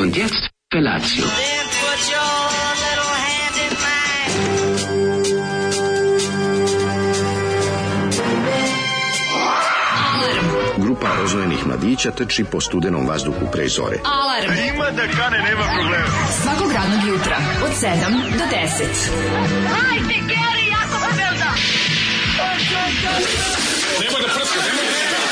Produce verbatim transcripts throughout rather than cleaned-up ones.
Und jetzt Felatio. Then put your little hand in mine. Grupa rozvojenih mladića trči po studenom vazduhu pre zore. Alarm. Ima da kane, nema problema. Svakog radnog jutra od sedam do deset. Hajde, Geri, jako se velda. Nemoj da prska, nemoj da prska.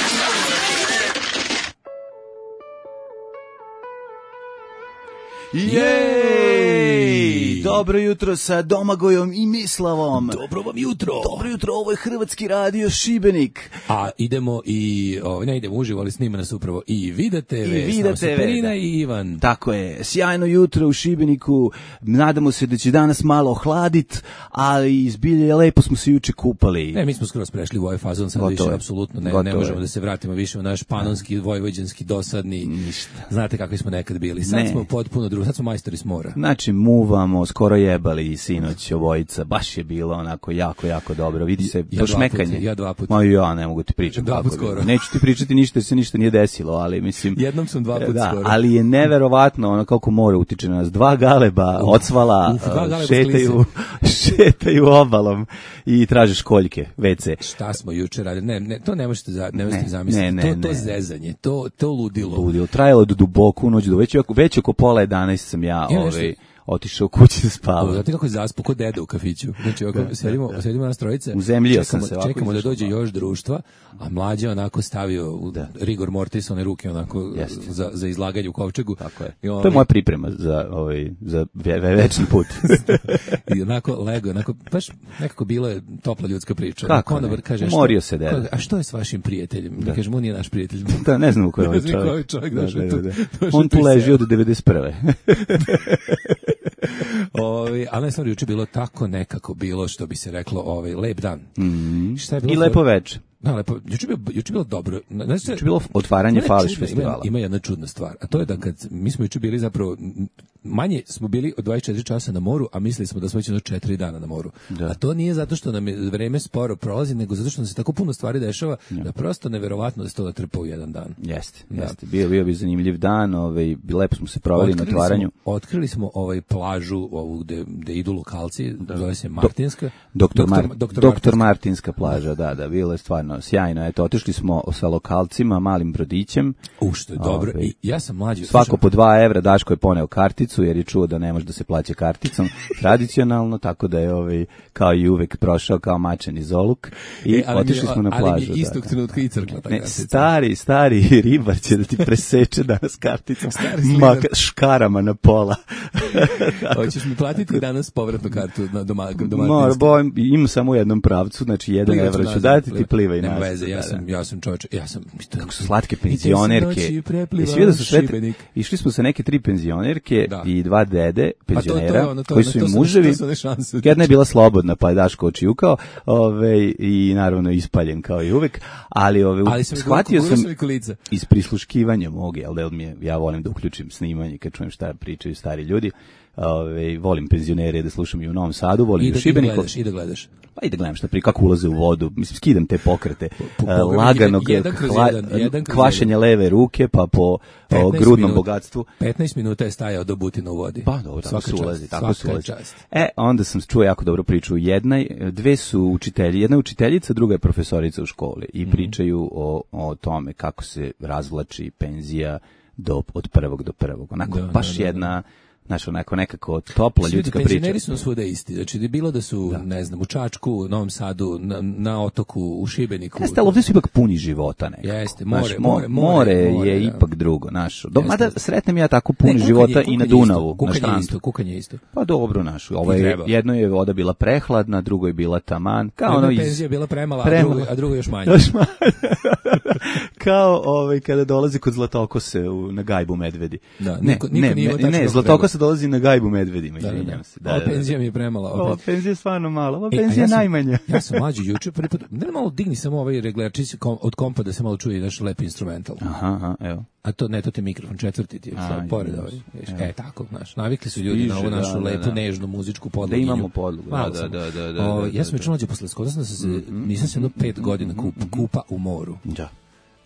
Jej! Dobro jutro sa Domagojom i Mislavom. Dobro vam jutro. Dobro jutro, ovo je Hrvatski radio Šibenik. A idemo i, o, ne idemo uživo, ali snima nas upravo i Vida te ve, I Vida te ve, Perina da. i Ivan. Tako je, sjajno jutro u Šibeniku, nadamo se da će danas malo ohladit, ali izbilje lepo smo se juče kupali. Ne, mi smo skroz prešli u ovaj fazon, sad Gotovo više je. apsolutno ne, ne Gotovo možemo je. da se vratimo više u naš panonski, vojvođanski, dosadni. Ništa. Znate kakvi smo nekad bili. Sad Ne. smo potpuno drugo, sad smo majstori s mora. Znači, muvamo, skoro jebali i sinoć obojica, baš je bilo onako jako, jako dobro, vidi se Ja pošmekanje. dva puta, ja dva puta. Ma ja ne mogu ti pričati. Dva kako put je bilo. skoro. Neću ti pričati ništa jer se ništa nije desilo, ali mislim... Jednom sam dva puta da, skoro. ali je neverovatno ono kako more utiče na nas. Dva galeba ocvala uf, dva galeba šetaju, šetaju obalom i traže školjke, ve ce. Šta smo juče radili? Ne, ne, to ne možete, za, ne možete Ne, zamisliti. ne, to, ne, to ne. zezanje, to, to ludilo. Ludilo, trajalo do duboko u noć, do već, oko- već oko pola jedanaest sam ja Ima nešto- ovaj, otišao kući da Ovo, spavam. znate kako je zaspo, ko deda u kafiću. Znači, ako sedimo, sedimo nas trojice, Uzemljio sam čekamo, se ovako čekamo da izašao, dođe da. još društva, a mlađe onako stavio u rigor mortis, one ruke onako Jeste. za, za izlaganje u kovčegu. Tako je. I, ovaj, To je moja priprema za, ovaj, za ve- ve- večni put. I onako lego, onako, baš nekako bilo je topla ljudska priča. Kako Onako, ne? onda kaže, Umorio što- se deda. kaže, a što je s vašim prijateljem? Da. Kažem, on nije naš prijatelj. Da, ne znam ko je ovaj Ne znam ko je čovjek. ovaj čovjek Da, došao da, tu- da, da. došao On tu tu iz leži sela. od devedeset prve. Ovaj, ali ne stvarno, juče bilo tako nekako bilo, što bi se reklo, ovaj, lep dan. Mm. Šta je bilo? I lepo veče. Da, lepo. Juče je bilo, juče je bilo dobro. Znači, Juče je bilo otvaranje ima Fališ čudna- festivala. Ima, ima jedna čudna stvar, a to je da kad mi smo juče bili zapravo m, manje smo bili od dvadeset četiri časa na moru, a mislili smo da smo već jedno četiri dana na moru. Da. A to nije zato što nam je vreme sporo prolazi, nego zato što nam se tako puno stvari dešava da prosto neverovatno da se to da trpa u jedan dan. Jeste, Da. jeste. Bio, bio bi zanimljiv dan, ovaj, lepo smo se proveli na otvaranju. Smo, otkrili smo ovaj plažu ovu gde, gde idu lokalci, zove se Martinska. Doktor, Mar, Doktor- doktor, Martinska. Martinska plaža, da, da, bilo je stvarno sjajno. Eto, otišli smo sa lokalcima, malim brodićem. U, što je dobro. Ovaj, I ja sam mlađi. Svako slušaj, po dva evra, Daško je poneo karticu, jer je čuo da ne može da se plaća karticom tradicionalno, tako da je ovaj, kao i uvek prošao kao mačen iz oluk i E, ali mi je- otišli smo na plažu. Ali mi je da, istog da. trenutka i crkla ta Ne, kartica. stari, stari ribar će da ti preseče danas karticom, Stari slinar. maka, škarama na pola. Hoćeš mi platiti danas povratnu kartu na doma, do Mora, Martinske? bojim, imam samo u jednom pravcu, znači jedan Plivat ću evro ću nazad, dati, ti plivat. plivaj Nema nazad. veze, ja da, sam, da. ja sam čovječe, ja sam... Kako su slatke I te sam penzionerke. noći preplivao Jesi vidio da su sve, Šibenik. išli smo sa neke tri penzionerke Da. i dva dede to- to penzionera, je ono, to- koji to su im su- muževi. to su one šanse. Jedna je bila slobodna, pa je Daško očijukao, ove, i naravno ispaljen kao i uvek, ali ove, Ali sam shvatio sam i kolica. iz prisluškivanja mog, jel da mi je, ja volim da uključim snimanje kad čujem šta pričaju stari ljudi. Ove, volim penzionere da slušam i u Novom Sadu, volim I i u da, i da Šibeniku. gledaš, i da gledaš. Pa i da gledam šta pri kako ulaze u vodu, mislim skidam te pokrete Po- po- e, po- laganog jedan kroz hla- jedan, jedan kroz kvašenja leve ruke pa po o, petnaest grudnom minuta. bogatstvu. petnaest minuta je stajao do Butina u vodi. Pa dobro, tako Svaka se čast, ulazi, tako se svaka ulazi. čast. E, onda sam čuo jako dobro priču. Jedna, dve su učitelji, jedna je učiteljica, druga je profesorica u školi i Mhm. pričaju o, o tome kako se razvlači penzija do, od prvog do prvog. Onako, Da, baš da, da, jedna, znaš, onako nekako topla Svi ljudska penzioneri priča. su svuda isti. Znači, da je bilo da su, ne znam, u Čačku, u Novom Sadu, na, na otoku, u Šibeniku. Jeste, ali ovdje su ipak puni života nekako. Jeste, Znaš, more, mo- more, more, more more, je da. ipak drugo, naš. Do, Jeste. mada sretnem ja tako Ne, puni kukanje- života i na kukanje Dunavu, isto, na kukanje štrandu. isto, kukanje isto. Pa dobro, naš. Ovo je, treba. jedno je voda bila prehladna, drugo je bila taman. Kao Jedna ono iz... penzija je bila premala, premala. a drugo, a drugo još manje. Još manje. Kao ovaj, kada dolazi kod Zlatokose u, na gajbu medvedi. Da, ne, niko- niko ne, nije imao ne, tačno ne, kako Zlatokosa dolazi na gajbu medvedima, Da, da, izvinjam da. se. Da, Ova da, da. penzija mi je premala. Ova opet. penzija je stvarno mala, ova E, a penzija je sam- najmanja. Ja sam mlađi juče prvi put. Ne malo digni samo ovaj reglačić kom, od kompa da se malo čuje naš lep instrumental. Aha, aha, evo. A to ne, to ti je mikrofon, četvrti ti je, A, sad pored jes, ovaj. vidiš. evo. E, tako, znaš, navikli su ljudi Stiže, na ovu našu da, da, lepu, da. nežnu muzičku Da podlogu. imamo podlogu, Malo da, sam. da, da, da, O, da, ja sam da, juče mlađe posle skoda sam se, nisam se jedno pet godina kup, kupa u moru. Da.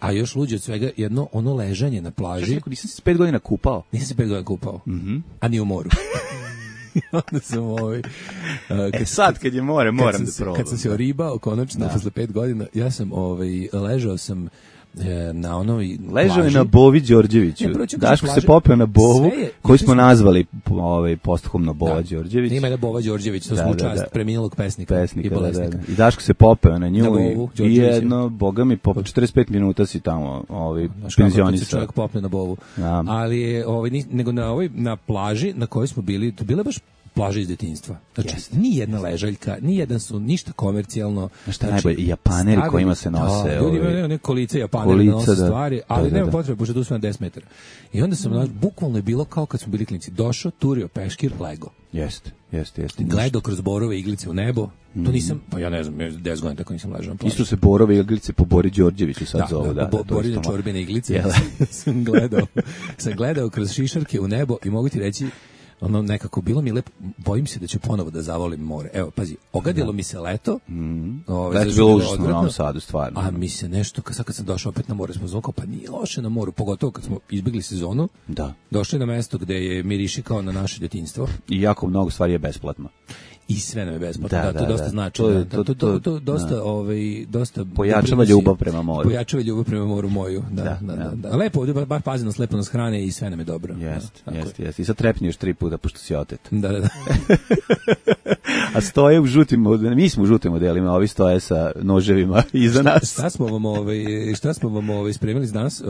a još luđe od svega jedno ono ležanje na plaži. Rekao, nisam se pet godina kupao. Nisam se pet godina kupao, mm-hmm. a ni u moru. Onda sam ovaj... Uh, kad, e sad kad je more, moram da probam. Kad sam se oribao, konačno, posle pet godina, ja sam ovaj, ležao sam na onoj ležao je na Bovi Đorđeviću. Daško se popeo na Bovu, je, koju smo nazvali ovaj posthumno Bova da, Đorđević. Ima je Bova Đorđević, to da, smo u čast da, da. preminulog pesnika, pesnika i bolesnika. Da, da. I Daško se popeo na nju na Bovu, i jedno, boga mi, po četrdeset pet minuta si tamo ovaj, penzionisao. Čovjek popne na Bovu. Da. Ali je, ovaj, nego na, ovaj, na plaži na kojoj smo bili, to bile baš plaže iz detinjstva. Znači, yes. ni jedna ležaljka, ni jedan su ništa komercijalno. Šta znači, najbolje, Japaneri stavili, kojima se nose. Da, ljudi imaju neke kolice Japaneri da nose stvari, ali da, da, nema da. potrebe, pošto tu su na deset metara. I onda sam, mm. bukvalno je bilo kao kad smo bili klinici, došao, turio peškir, lego. Jeste, jeste, jeste. Gledao kroz borove iglice u nebo, mm. to nisam, pa ja ne znam, deset godina tako nisam ležao na plaži. Isto se borove iglice po Bori Đorđeviću sad da, zovu. Da, da, da, bo, Borine čorbene iglice, sam gledao, sam gledao kroz šišarke u nebo i mogu ti reći, ono nekako bilo mi lepo, bojim se da ću ponovo da zavolim more. Evo, pazi, ogadilo da. mi se leto. Mm. Ove, da je bilo užasno u Novom Sadu, stvarno. A mi se nešto, sad kad sam došao opet na more, smo zvukao, pa nije loše na moru, pogotovo kad smo izbjegli sezonu, da. došli na mesto gde je miriši kao na naše djetinjstvo. I jako mnogo stvari je besplatno. I sve nam je besplatno, da, da, da, to da, dosta da. znači. To, da, to, to, to, to dosta, da. ovaj, dosta... Pojačava ljubav prema moru. Pojačava ljubav prema moru moju, da, da, da. da, da. da. Lepo, ovdje baš pazi nas, lepo nas hrane i sve nam je dobro. Jest, jest, jest. I sad trepni još tri puta, pošto si otet. Da, da, da. A stoje u žutim, mi smo u žutim modelima, ovi stoje sa noževima iza nas. Šta smo vam, ovaj, šta smo vam ovaj, spremili za danas? Uh,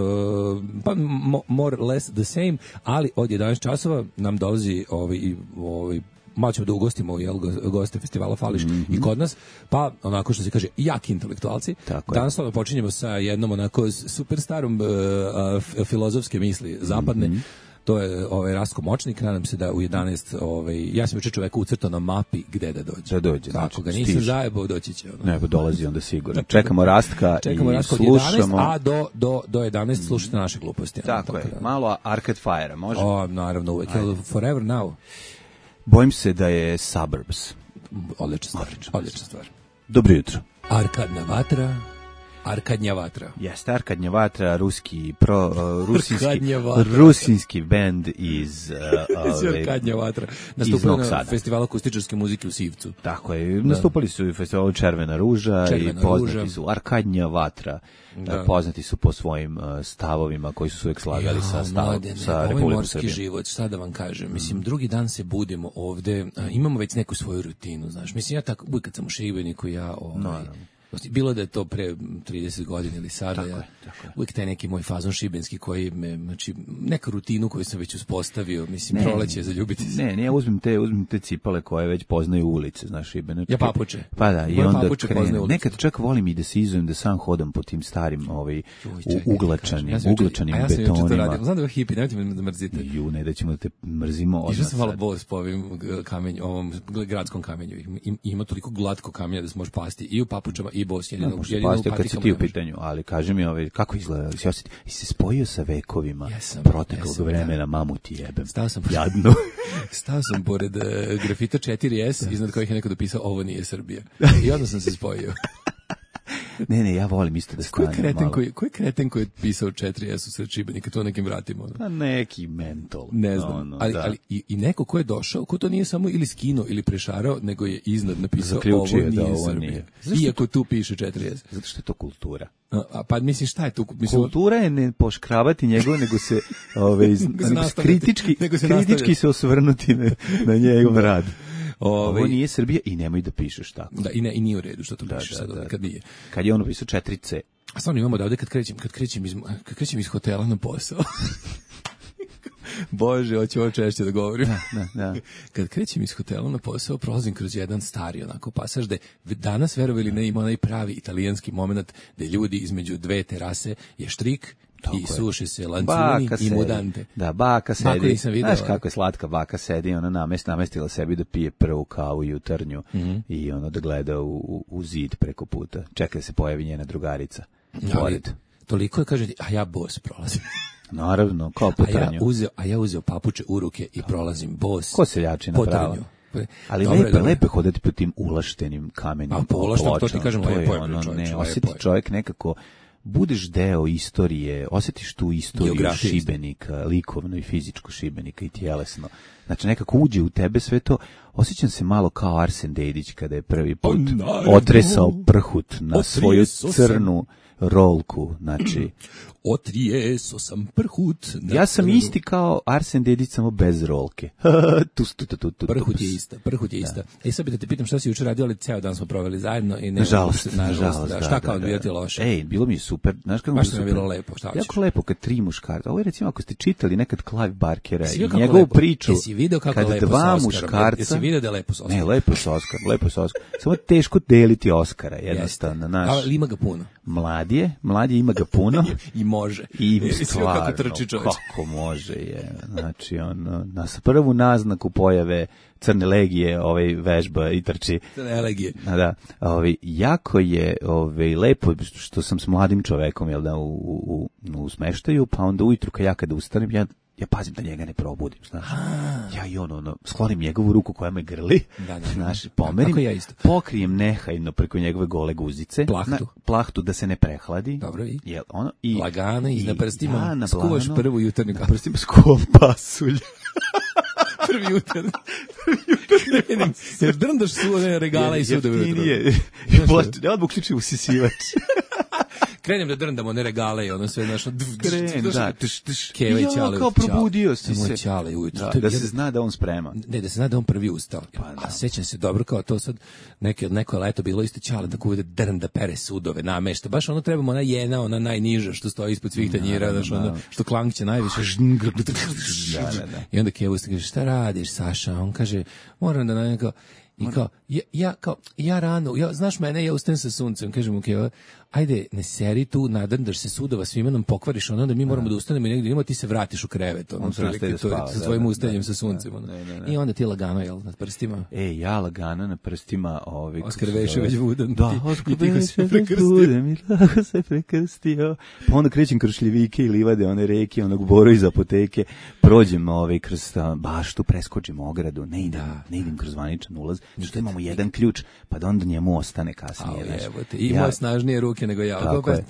pa more or less the same, ali od jedanaest časova nam dolazi ovaj, ovaj, malo ćemo da ugostimo jel, goste festivala Fališ mm-hmm. i kod nas, pa onako što se kaže jaki intelektualci. Tako danas je. Počinjemo sa jednom onako super starom uh, uh, filozofske misli zapadne. Mm-hmm. To je ovaj Rastko Močnik, nadam se da u jedanaest ovaj ja sam juče čoveka ucrtao na mapi gde da dođe. Da dođe, znači, ako ga nisam zajebao, doći će ono. Ne, pa dolazi onda sigurno. Čekamo Rastka Čekamo i Rastka slušamo. jedanaest, a do do do jedanaest slušate naše gluposti. Tako je. Da. Malo Arcade Fire, može? O, naravno, uvek. Forever Now. Bojim se da je Suburbs. Odlična stvar. Odlična stvar. Dobro jutro. Arkadna vatra. Arkadnja vatra. Jeste, Arkadnja vatra, ruski, pro, uh, rusinski, rusinski band iz, uh, ove, Arkadnja vatra. Nastupali na festivalu akustičarske muzike u Sivcu. Tako je, da. Nastupali su u festivalu Červena ruža Červena i poznati ruža. su Arkadnja vatra. Da. Poznati su po svojim uh, stavovima koji su se uvijek slagali ja, sa stavom, mladene, sa Republikom Srbijom. Morski život, šta da vam kažem. Mm. Mislim, drugi dan se budemo ovde, a, imamo već neku svoju rutinu, znaš. Mislim, ja tako, uvijek kad sam u Šibeniku, ja ovaj, no, no. bilo da je to pre trideset godina ili sada, tako ja, je, tako je. Uvijek taj neki moj fazon šibenski koji me, znači, neka rutinu koju sam već uspostavio, mislim, ne, proleće za ljubiti se. Ne, ne, ja uzmem te, uzmem te cipale koje već poznaju ulice, znaš, Šibenačke. Ja papuče. Pa da, i Moje onda krenem. Nekad čak volim i da se izujem, da sam hodam po tim starim, ovaj, uglačanim, ja uglačanim ja betonima. Znam da je hipi, nemojte me da mrzite. Ju, ne da ćemo da te mrzimo. Išao sam malo bos po ovim kamenju, ovom gradskom kamenju. Ima toliko glatko kamenja da se može pasti i u papučama i bos jedino, no, jedino u kad si ti u pitanju, ali kaži mi ovaj, kako izgleda, si osjeti, i se spojio sa vekovima jesam, proteklog jesam, vremena, da. Mamu ti jebem. Stao sam, jadno. Stao sam pored uh, grafita četiri es, iznad kojih je neko dopisao ovo nije Srbija. I onda sam se spojio. Ne, ne, ja volim isto da stanem kreten malo. Koji, koji kreten koji je pisao četiri es u sred Šibenika, to nekim vratima? Ono? A neki mentol. Ne znam, no, no, ali, ali i, i neko ko je došao, ko to nije samo ili skinuo ili prešarao, nego je iznad napisao ovo nije da, ovo Srbija. Nije. Iako tu piše četiri es. Zato što je to kultura. A, a pa mislim šta je tu? Mislim, kultura je ne poškravati njegov, nego se, ove, nego se, nego se kritički, nego se, kritički se osvrnuti na, na njegov rad. Ove, ovo nije Srbija i nemoj da pišeš tako. Da, i, ne, i nije u redu što to da, pišeš da, sad, da. Kad nije. Kad je ono pisao četiri ce. A stvarno imamo da ovde kad krećem, kad krećem iz, kad krećem iz hotela na posao. Bože, hoću ovo češće da govorim. Da, da, da. Kad krećem iz hotela na posao, prolazim kroz jedan stari onako pasaž da danas, verovali ili ne, ima onaj pravi italijanski moment da ljudi između dve terase je štrik tako i suši se lancuni i mudante. Da, baka sedi. Znaš kako je slatka baka sedi, ona namest, namestila sebi da pije prvu kavu jutarnju mm-hmm. i ono da gleda u, u, u zid preko puta. Čeka da se pojavi njena drugarica. Pored. Toliko je, kaže, a ja bos prolazim. Naravno, kao po a ja uzeo, a ja uzeo papuče u ruke i prolazim bos. Ko seljačina prava. Ali dobre, lepe, lepe hodati po tim ulaštenim kamenim. A po ulaštenim, to ti kažem, lepo je. Ono, ne, osjeti čovjek nekako budeš deo istorije, osjetiš tu istoriju Geografiju Šibenika, likovno i fizičko Šibenika i tjelesno. Znači nekako uđe u tebe sve to. Osjećam se malo kao Arsen Dedić kada je prvi put otresao prhut na svoju crnu rolku, znači otrijeso sam prhut. Ja sam isti kao Arsen Dedić, samo bez rolke. tu, tu, tu, tu, tu, prhut je ista, prhut je ista. E sad bi da te pitam šta si jučer radio, ali ceo dan smo proveli zajedno i ne nažalost, nažalost, da, šta kao bio ti loše? Ej, bilo mi je super. Znaš kako baš mi je bilo lepo, šta hoćeš? Jako lepo kad tri muškarca. Ovo je recimo ako ste čitali nekad Clive Barkera i njegovu lepo priču. Jesi video kako kad lepo dva sa muškarca. Jesi video da je lepo sa Oskarom? Ne, lepo sa Oskarom, lepo sa Oskarom. Samo teško deliti Oskara, jednostavno, znaš. Ali ima ga puno. Mlad je, mlad je, ima ga puno. I može. I stvarno, kako trči čovječ. Kako može je. Znači, on, na prvu naznaku pojave crne legije, ovaj vežba i trči. Crne legije. Da, ovaj jako je ovaj lepo što sam s mladim čovekom, jel da, u u u smeštaju, pa onda ujutru kad ja kada ustanem, ja ja pazim da njega ne probudim, znaš. Ja i ono, ono, sklonim njegovu ruku koja me grli, da, da, znaš, pomerim, ja isto. pokrijem nehajno preko njegove gole guzice, plahtu, na, plahtu da se ne prehladi. Dobro, i? Jel, ono, i lagano i na prstima ja, na skuvaš prvu jutarnju kafu. Na prstima skuvam pasulj. Prvi jutar. Ne vidim, jer drndaš su one regala i sudove ujutro. Ne odmah uključujem usisivač. Krenem da drndam one regale i ono sve našo. Krenem, da. Keva i Ćale. Kao probudio si se. Ćale ujutro. Da, da se zna da on spreman. Ne, da se zna da on prvi ustao. A sećam se dobro kao to sad, neke, neko leto bilo isto Ćale da kude drnda pere sudove, namešta. Baš ono trebamo ona jena, ona najniža što stoji ispod svih tanjira, znaš, ono što klankće najviše. I onda Keva ustao kaže, šta radiš, Saša? On kaže, moram da na kao, i kao, ja, ja, kao, ja rano, ja, znaš mene, ja ustajem sa suncem, kažem mu Keva, ajde, ne seri tu, nadrndaš se sudova, svima nam pokvariš, ono, onda mi moramo da ustanemo i negdje idemo, ti se vratiš u krevet, ono, prilike, to je sa svojim ustajanjem sa suncem, ono. I onda ti lagano, jel, nad prstima? E, ja lagano na prstima, ovi... Oskar Vešović Vudan. Da, Oskar Vešović Vudan, mi tako se prekrstio. Pa onda krećem kroz šljivike i livade, one reke, onog boru iz apoteke, prođem ovaj, kroz baštu, preskočim ogradu, ne idem, ne idem kroz zvaničan ulaz, što imamo jedan ključ, pa da onda njemu ostane kasnije. I moje snažnije ruke nego ja. Tako je.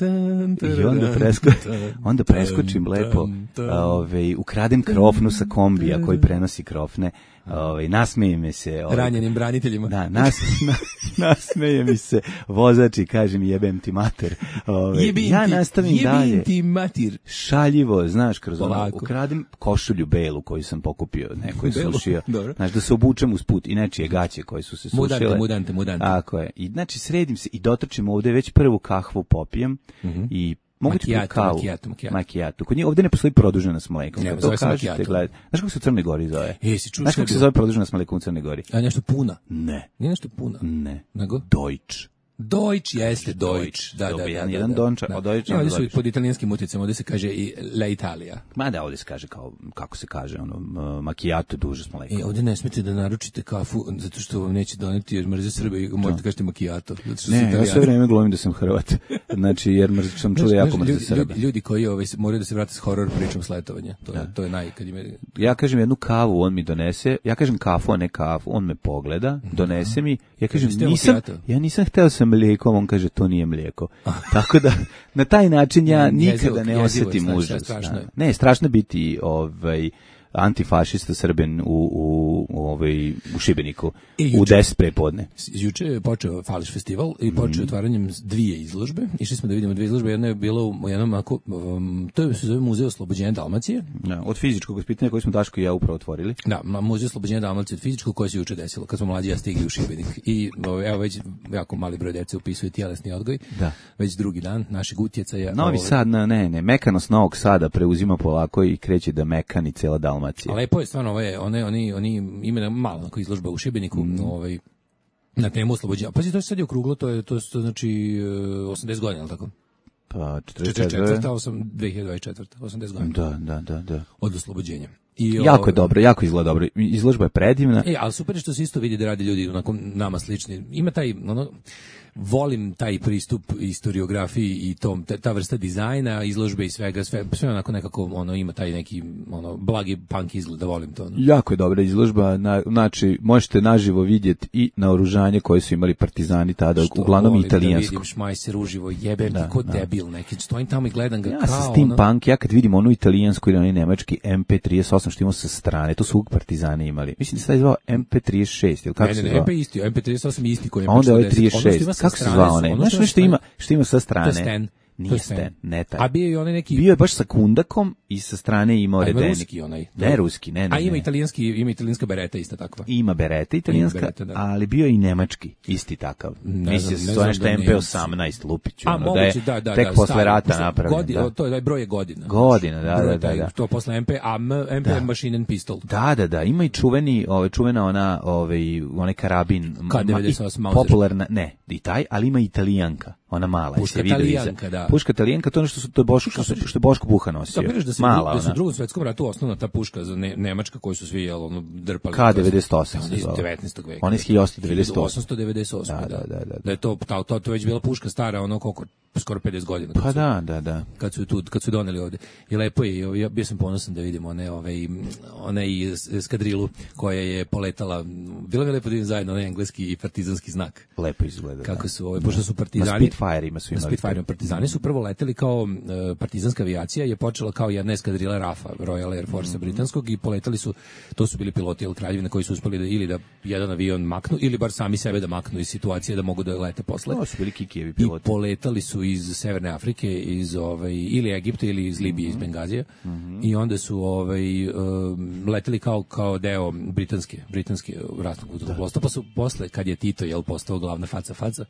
I onda, presko, onda preskočim lepo, ovaj, ukradem krofnu sa kombija koji prenosi krofne, ovaj, nasmeje mi se... Ovaj, ranjenim braniteljima. Da, nas, na, nasmeje mi se vozač i kaže mi jebem ti mater. Ovaj, jebim ja nastavim jebim dalje. Jebim ti mater. Šaljivo, znaš, kroz ono, ukradem košulju belu koju sam pokupio, neko je sušio. Znaš, da se obučem uz put i nečije gaće koje su se sušile. Mudante, mudante, mudante. Tako je. I znači sredim se i dotrčim ovde, već prvu kahvu popijem mm-hmm. i mogu ti kavu. Makijato, makijato. Makijato. Kod nje ovde ne postoji produžena s mlekom. Ne, zove se makijato. Znaš kako se u Crnoj Gori zove? E, si čuo Znaš kako se zove produžena s mlekom u Crnoj Gori? A nešto puna? Ne. Nije nešto puna? Ne. Nego? Deutsch. Deutsch, jeste Deutsch. Da, da, da. Jedan, jedan donča, od Deutsch. Ovdje su pod italijanskim utjecem, ovdje se kaže i La Italia. Ma da, ovdje se kaže kao, kako se kaže, ono, makijato duže s mlekom. E, ovdje ne smijete da naručite kafu, zato što vam neće doneti, jer mrze Srbe i možete kažete makijato. Ne, ja sve vreme glumim da sam Hrvat. Znači, jer mrze, sam čuo jako mrze Srbe. Ljudi, ljudi koji ovaj, moraju da se vrate s horor pričom s letovanja. To, je, to je naj... Kad ime... Ja kažem jednu kavu, on mi donese, ja kažem kafu, a ne kafu, on me pogleda, donese mi, ja kažem, nisam, ja nisam hteo sa mlijekom, on kaže, to nije mlijeko. Tako da, na taj način ja nikada ne osjetim užas. Ne, strašno biti ovaj, antifašista Srbin u, u, u, ovaj, u Šibeniku e, juče, u deset prepodne. Juče je počeo Fališ festival i počeo mm. otvaranjem dvije izložbe. Išli smo da vidimo dvije izložbe. Jedna je bila u jednom, ako, um, to se zove Muzej oslobođenja Dalmacije. Da, od fizičkog ispitanja koji smo Daško i ja upravo otvorili. Da, Muzej oslobođenja Dalmacije od fizičkog koje se juče desilo, kad smo mlađi ja stigli u Šibenik. I evo već jako mali broj dece upisuje tjelesni odgoj. Da. Već drugi dan našeg utjecaja. Novi ovaj... Sad, na, ne, ne, mekanost Novog Sada preuzima polako i kreće da mekani cela Dalmacija. A lepo je stvarno, ove, one, oni, oni imaju malo onako izložba u Šibeniku, mm. ovaj, na temu oslobođenja. Pazi, to je sad je okruglo, to je, to, to znači osamdeset godina, ali tako? Pa, četrdeset četvrta, dve hiljade dvadeset četvrta, osamdeset godina. Da, da, da, da. Od oslobođenja. I jako je dobro, jako izgleda dobro. Izložba je predivna. E, ali super je što se isto vidi da rade ljudi onako nama slični. Ima taj, ono, volim taj pristup istoriografiji i tom, ta vrsta dizajna, izložbe i svega, sve, sve onako nekako, ono, ima taj neki, ono, blagi punk izgled, da volim to. Ono. Jako je dobra izložba, na, znači, možete naživo vidjeti i naoružanje koje su imali partizani tada, što uglavnom italijansko. Da vidim Šmajser uživo, jebem da, ko da. Debil neki, stojim tamo i gledam ga ja kao, sa steampunk, ja kad vidim onu italijansku ili onaj nemački M P trideset osam što imamo sa strane, to su uvijek partizani imali. Mislim da se taj zvao M P trideset šest, ili kako ne, se ne, zvao? M P isti, M P trideset osam isti koji je M P trideset šest. Kako se zvao onaj? Znaš nešto ima, što ima sa strane? To je Sten. Nije Sten, ne taj. A bio je onaj neki... Bio je baš sa kundakom i sa strane imao redenik. A ima ruski onaj. Ne ruski, ne, ne. A ima italijanski, ima italijanska bereta isto takva. Ima bereta italijanska, bereta, da. Ali bio je i nemački, isti takav. Mislim se to nešto M P osamnaest Lupiću. A, ono, moguće, da, je da, da. Tek da, posle stari, rata posle, napravljen. Godina, da. To je broj je godina. Godina, da, broj, da, da, da. To posle M P, a M P da. Machine and Pistol. Da, da, da. Ima i čuveni, ovaj, čuvena ona, ovaj, onaj karabin. K devedeset osam popularna, ne, i taj, ali ima italijanka. Ona mala, puška se vidi Talijanka, da. Puška Talijanka, to je nešto što to je Boško što, što, što je Boško Buha nosio. Da, da se mala, da su u Drugom svetskom ratu osnovna ta puška za ne, nemačka koju su svi jel ono drpali. K devedeset osam iz devetnaestog veka. Ona je hiljadu osamsto devedeset osam. osamsto devedeset osam. Da, da, da, da. Da je to ta to, to već bila puška stara ono koliko skoro pedeset godina. Pa da, da, da. Kad su tu kad su doneli ovde. I lepo je, ja bio sam ponosan da vidimo one ove one i eskadrilu koja je poletala. Bilo mi lepo da vidim zajedno onaj engleski i partizanski znak. Lepo izgleda. Kako su ove, pošto su partizani. Na Spitfire-ima su imali. Spitfire partizani su prvo leteli kao uh, partizanska avijacija je počela kao jedna eskadrila R A F-a, Royal Air Force mm -hmm. britanskog i poletali su, to su bili piloti ili kraljevine koji su uspeli da ili da jedan avion maknu ili bar sami sebe da maknu iz situacije da mogu da lete posle. To su bili Kikijevi piloti. I poletali su iz Severne Afrike, iz ovaj ili Egipta ili iz Libije, mm -hmm. iz Bengazija. Mm -hmm. I onda su ovaj um, leteli kao kao deo britanske britanske ratnog vazduhoplovstva, pa su posle kad je Tito jel postao glavna faca faca.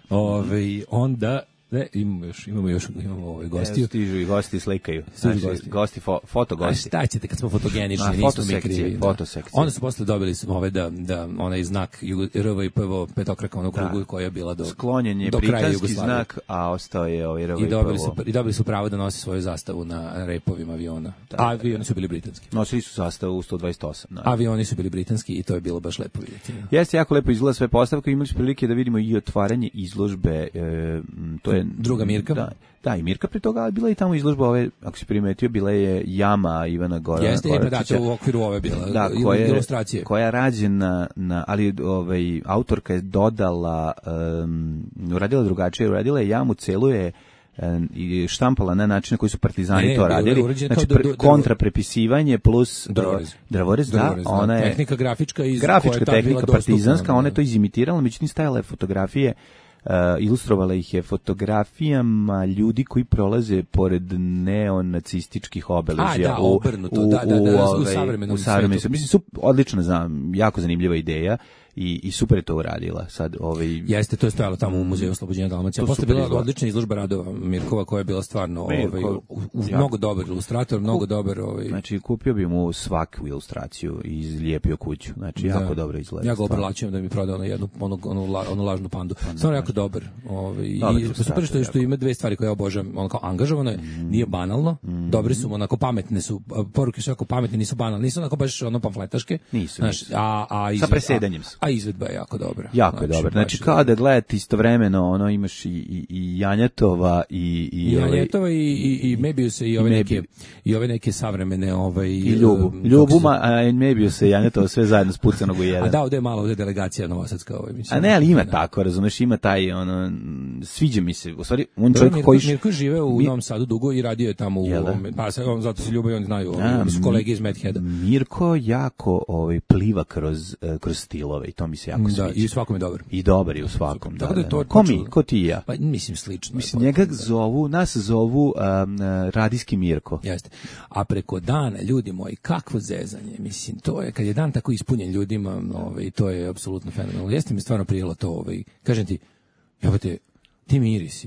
Ovaj onda ne, imamo još, imamo još, imamo ovaj gostiju. Stižu i gosti slikaju. Stižu gosti, gosti fo, foto gosti. A šta ćete kad smo fotogenični, a, nismo mi krivi. Foto sekcije. Onda su posle dobili smo ove da, da onaj znak R V I P V petokraka onog krugu koja je bila do sklonjen je britanski znak, a ostao je ovaj R V I P V. I dobili su, i dobili su pravo da nose svoju zastavu na repovima aviona. Da, a avioni su bili britanski. Nosili su zastavu u sto dvadeset osam. Da. Avioni su bili britanski i to je bilo baš lepo vidjeti. Jeste, jako lepo izgleda sve postavke. Imali smo prilike da vidimo i otvaranje izložbe. E, to je druga Mirka. Da, da, i Mirka pri toga, ali bila je tamo izložba ove, ako si primetio, bila je jama Ivana Gorana. Jeste, je, da, to u okviru ove bila, da, koja, ilustracije. Koja je rađena, na, ali ovaj, autorka je dodala, um, uradila drugačije, uradila je jamu, celu je i štampala na način na koji su partizani ne, to radili. Znači, pre, kontra prepisivanje plus drvorez. Drvorez, da, ona je... Tehnika grafička iz grafička tehnika partizanska, ona je to izimitirala, međutim stajala je fotografije. Uh, ilustrovala ih je fotografijama ljudi koji prolaze pored neonacističkih obeležja da, u, obrnuto, u, da, da, da, u, u savremenom svijetu. Mislim, su odlično, znam, jako zanimljiva ideja. I, i super je to uradila. Sad, ovaj... Jeste, to je stojalo tamo u Muzeju Oslobođenja Dalmacije. Posle bila izgleda. Odlična izložba radova Mirkova koja je bila stvarno ovaj, u, u, ja. mnogo dobar ilustrator, Kup, mnogo dobar... Ovaj... Znači, kupio bi mu svaku ilustraciju i izlijepio kuću. Znači, jako da. dobro izgleda. Ja ga obrlačujem da mi prodao na jednu onu, onu, la, onu lažnu pandu. Pa, stvarno jako dobar. Ovaj, I super što, što ima dve stvari koje ja obožavam. Ono kao angažovano je, mm. nije banalno, mm. dobri su, onako pametne su, poruke su jako pametne, nisu banalne, nisu onako baš ono pamfletaške. Nisu, znaš, nisu. A, a sa presedanjem su. A izvedba je jako dobra. Jako znači, je dobra. Znači, kao da gledate istovremeno, ono, imaš i, i, i Janjetova i... I, I Janjetova i, i, i Mebiusa i ove i neke, i ove neke savremene... Ovaj, I Ljubu. Um, Ljubuma, a i Mebiusa i Janjetova sve zajedno spucanog u jedan. A da, ovde je malo, ovde je delegacija novosadska. Ovaj, mislim. A ne, ali ima da. Tako, razumeš, ima taj, ono, sviđa mi se, u stvari, on čovjek Mirko, koji... Mirko žive u Mi... Novom Sadu dugo i radio je tamo u... Ome, pa se, on, zato se ljubav i oni znaju, a, oni su kolege iz Medheada. Mirko jako ovaj, pliva kroz, kroz stilove i to mi se jako sviđa. Da, i svakom je dobar. I dobar je u svakom. Da, tako da je to, ko mi, ko ti i ja? Pa mislim slično. Mislim, njega zovu, nas zovu um, radijski Mirko. Jeste. A preko dana, ljudi moji, kakvo zezanje. Mislim, to je, kad je dan tako ispunjen ljudima, ovaj, to je apsolutno fenomenalno. Jeste mi stvarno prijelo to, ovaj, kažem ti, jebote, ti mirisi.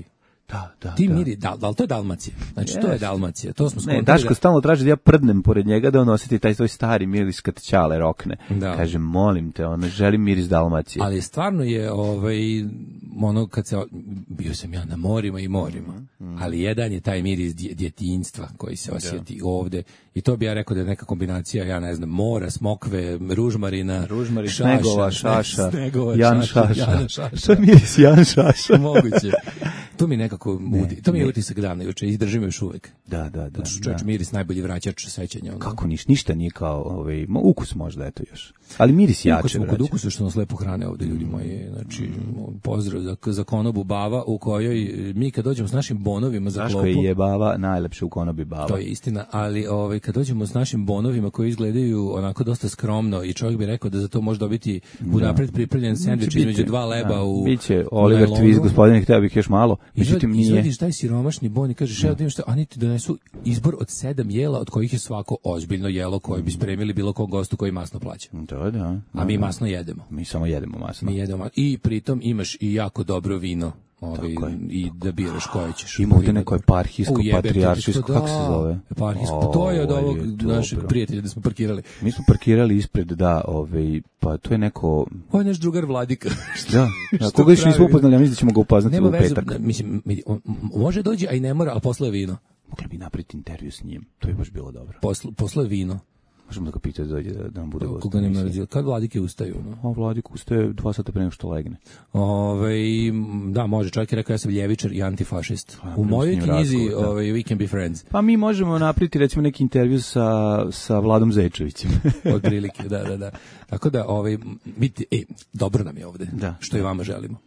Da, da, Ti da. miri, da, da li to je Dalmacija? Znači, yes. to je Dalmacija. To smo ne, Daško da... stalno traži da ja prdnem pored njega da on osjeti taj svoj stari miris kad ćale rokne. Da. Kažem, molim te, on želi miris Dalmacije. Ali stvarno je, ovaj, ono, kad se, bio sam ja na morima i morima, mm. ali jedan je taj miris djetinjstva koji se osjeti da. ovde. I to bi ja rekao da je neka kombinacija, ja ne znam, mora, smokve, ružmarina, ružmarin, šaša, snegova, šaša, snegova, Jan šaša, šaša. Jana šaša. Što miris Jan šaša? Moguće. To mi nekako udi. To mi je utisak dana juče i držim još uvek. Da, da, da. Čovječ da. miris najbolji vraćač sećanja. Ono. Kako niš, ništa nije kao ovaj, ukus možda eto još. Ali miris jače. Ukus smo kod ukusa što nas lepo hrane ovde ljudi moji. Znači pozdrav za, za konobu Bava u kojoj mi kad dođemo s našim bonovima za Daško klopu. Daško je Bava najlepše u konobi Bava. To je istina, ali ovaj kad dođemo s našim bonovima koji izgledaju onako dosta skromno i čovjek bi rekao da za to može dobiti unapred pripremljen sendvič između dva leba da, u biće Oliver Twist, gospodine, hteo bih još malo. Međutim nije. Izvadiš taj siromašni bon i kažeš evo da imam šta, a niti donesu izbor od sedam jela od kojih je svako ozbiljno jelo koje bi spremili bilo kog gostu koji masno plaća. Da, da. A mi masno jedemo. Mi samo jedemo masno. Mi jedemo i pritom imaš i jako dobro vino. Ovi, i da biraš koje ćeš. Ima ovdje neko eparhijsko, patrijaršijsko, kako se zove? Eparhijsko, to je od ovog našeg prijatelja da smo parkirali. Mi smo parkirali ispred, da, ovaj, pa to je neko... Ovo je naš drugar Vladika. Da, da koga još nismo upoznali, ja mislim da ćemo ga upoznati u petak. Nema vezu, mislim, može dođi, a i ne mora, ali posle je vino. Mogli bi napraviti intervju s njim, to bi baš bilo dobro. Posle, posle je vino. Možemo da ga pitati da dođe da, da nam bude gost. Koga nema razila. Kad Vladike ustaju? No? A Vladik ustaje dva sata pre nego što legne. Ove, da, može. Čovjek je rekao ja sam ljevičar i antifašist. A, u mojoj knjizi ove, We Can Be Friends. Pa mi možemo napraviti recimo neki intervju sa, sa Vladom Zečevićem. Od prilike, da, da, da. Tako da, ove, vidite, e, dobro nam je ovde. Da. Što i vama želimo.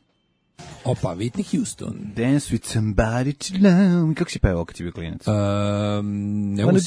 Opa, Whitney Houston. Dance with somebody to love. Kako si pevao kad si bio klinac? Um, ne mogu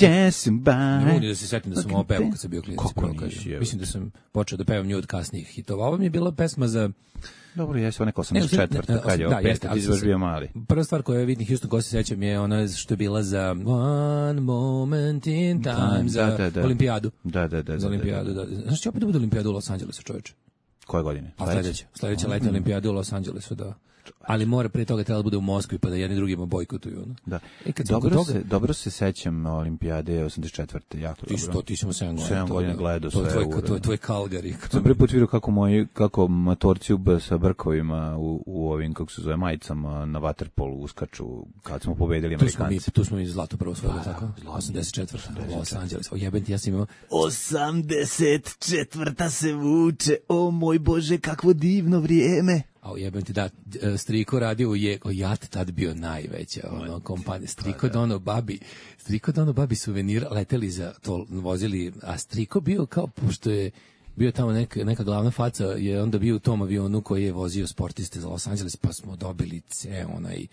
da se setim da sam ovo pevao kad sam bio klinac. Kako nisi? Mislim da sam počeo da pevam nju od kasnijih hitova. Ovo mi je bila pesma za... Dobro, jesi, ona osamdeset četvrta kad je ovo pet, ti si bio mali. Prva stvar koja je Whitney Houston, ko se sećam, je ona što je bila za One Moment in Time, za da, da, da. Olimpijadu. Da, da, da. Za Olimpijadu, da. Znaš će opet da bude Olimpijadu u Los Angelesu, čoveče? Koje godine? A sledeća, sledeća letnja olimpijada u Los Angelesu, da. Ali mora pre toga trebalo da bude u Moskvi pa da jedni drugima bojkotuju. No? Da. E, kad dobro, toga... se, dobro se sećam olimpijade osamdeset četvrte jako ti dobro. Ti ćemo sedam godina. sedam godina gledao sve. To je tvoj, tvoj Calgary. Sam prvi put vidio kako, moji, kako matorci sa brkovima u, u ovim, kako se zove, majicama na vaterpolu uskaču kad smo pobedili Amerikanci. Tu smo mi, tu smo mi zlato prvo svojili, tako? osamdeset četvrta Los Angeles. O jebem ti, ja sam imao... osamdeset četvrta se vuče, o moj Bože, kakvo divno vrijeme. A jebem ti da, Striko radio u je, o jat tad bio najveća ono, kompanija. Striko dono babi, Striko dono babi suvenir, leteli za to, vozili, a Striko bio kao, pošto je bio tamo neka, neka glavna faca, je onda bio u tom avionu koji je vozio sportiste za Los Angeles, pa smo dobili ceo onaj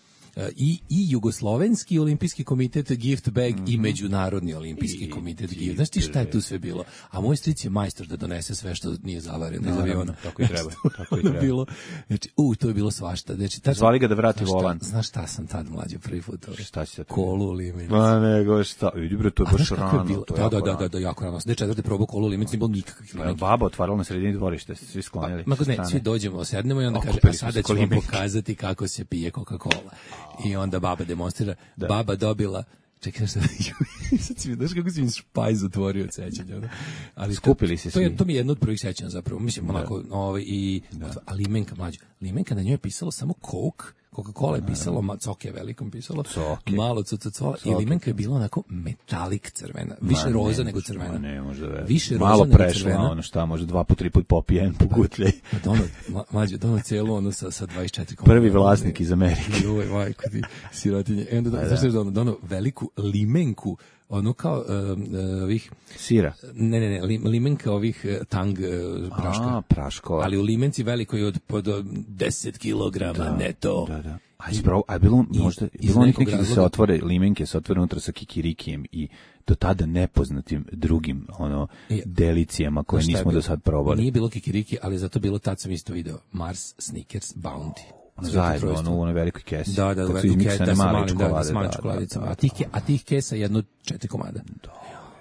I, i Jugoslovenski olimpijski komitet gift bag mm-hmm. i Međunarodni olimpijski I, komitet gift. Znaš ti šta je tu sve bilo? A moj stric je majstor da donese sve što nije zavareno iz aviona. Tako i treba. Tako i treba. Bilo, znači, u, to je bilo svašta. Znači, tačno, zvali ga da vrati znaš volan. Šta, znaš šta sam tad mlađo prvi put? Ovaj, šta si sad? Kolu limenicu. Ma nego šta, vidi bre, to je baš rano. Je to je da, da, da, da, da, jako rano. Ne četvrte probao kolu limenicu, nije bilo nikakvih limenki. Baba otvarala na sredini dvorište, svi sklonili. Ma ne, svi dođemo, sednemo i onda kaže, a sada ću vam pokazati kako se pije Coca-Cola. I onda baba demonstrira, da. Baba dobila, čekaj šta, sad si mi, znaš kako si mi špajz otvorio od sećanja. Ali skupili se svi. To, je, to mi je jedno od prvih sećanja zapravo, mislim, onako, ovaj, i, da. A limenka mlađa, limenka na njoj je pisalo samo Coke, Coca-Cola je pisalo, ma, coke je velikom pisalo, coke. Malo cucacola, i limenka je bila onako metalik crvena, više ma, roza nego crvena. Ma ne, možda ve. Više malo roza prešla, nego crvena. Ono šta, možda dva po tri put popijen, pogutljaj. Pa dono, mlađe, dono cijelu ono sa, sa dvadeset četiri komada. Prvi vlasnik iz Amerike. Joj, majko ti, sirotinje. E onda, da, znaš što je dono, dono veliku limenku, ono kao uh, ovih sira. Ne, ne, ne, limenka ovih uh, tang uh, praška. A, praškova. Ali u limenci velikoj od pod deset kilograma da, neto. Da, da. A ispravo, a bilo možda bilo nekih neki da se otvore limenke, se otvore unutra sa kikirikijem i do tada nepoznatim drugim ono je, delicijama koje nismo do sad probali. Nije bilo kikiriki, ali zato bilo tad sam isto video Mars, Snickers, Bounty. Ono zajedno, ono u onoj velikoj kesi. Da, da, u velikoj kesi, da, sa malim čokoladicama. A tih, a tih kesa jedno četiri komada. Da.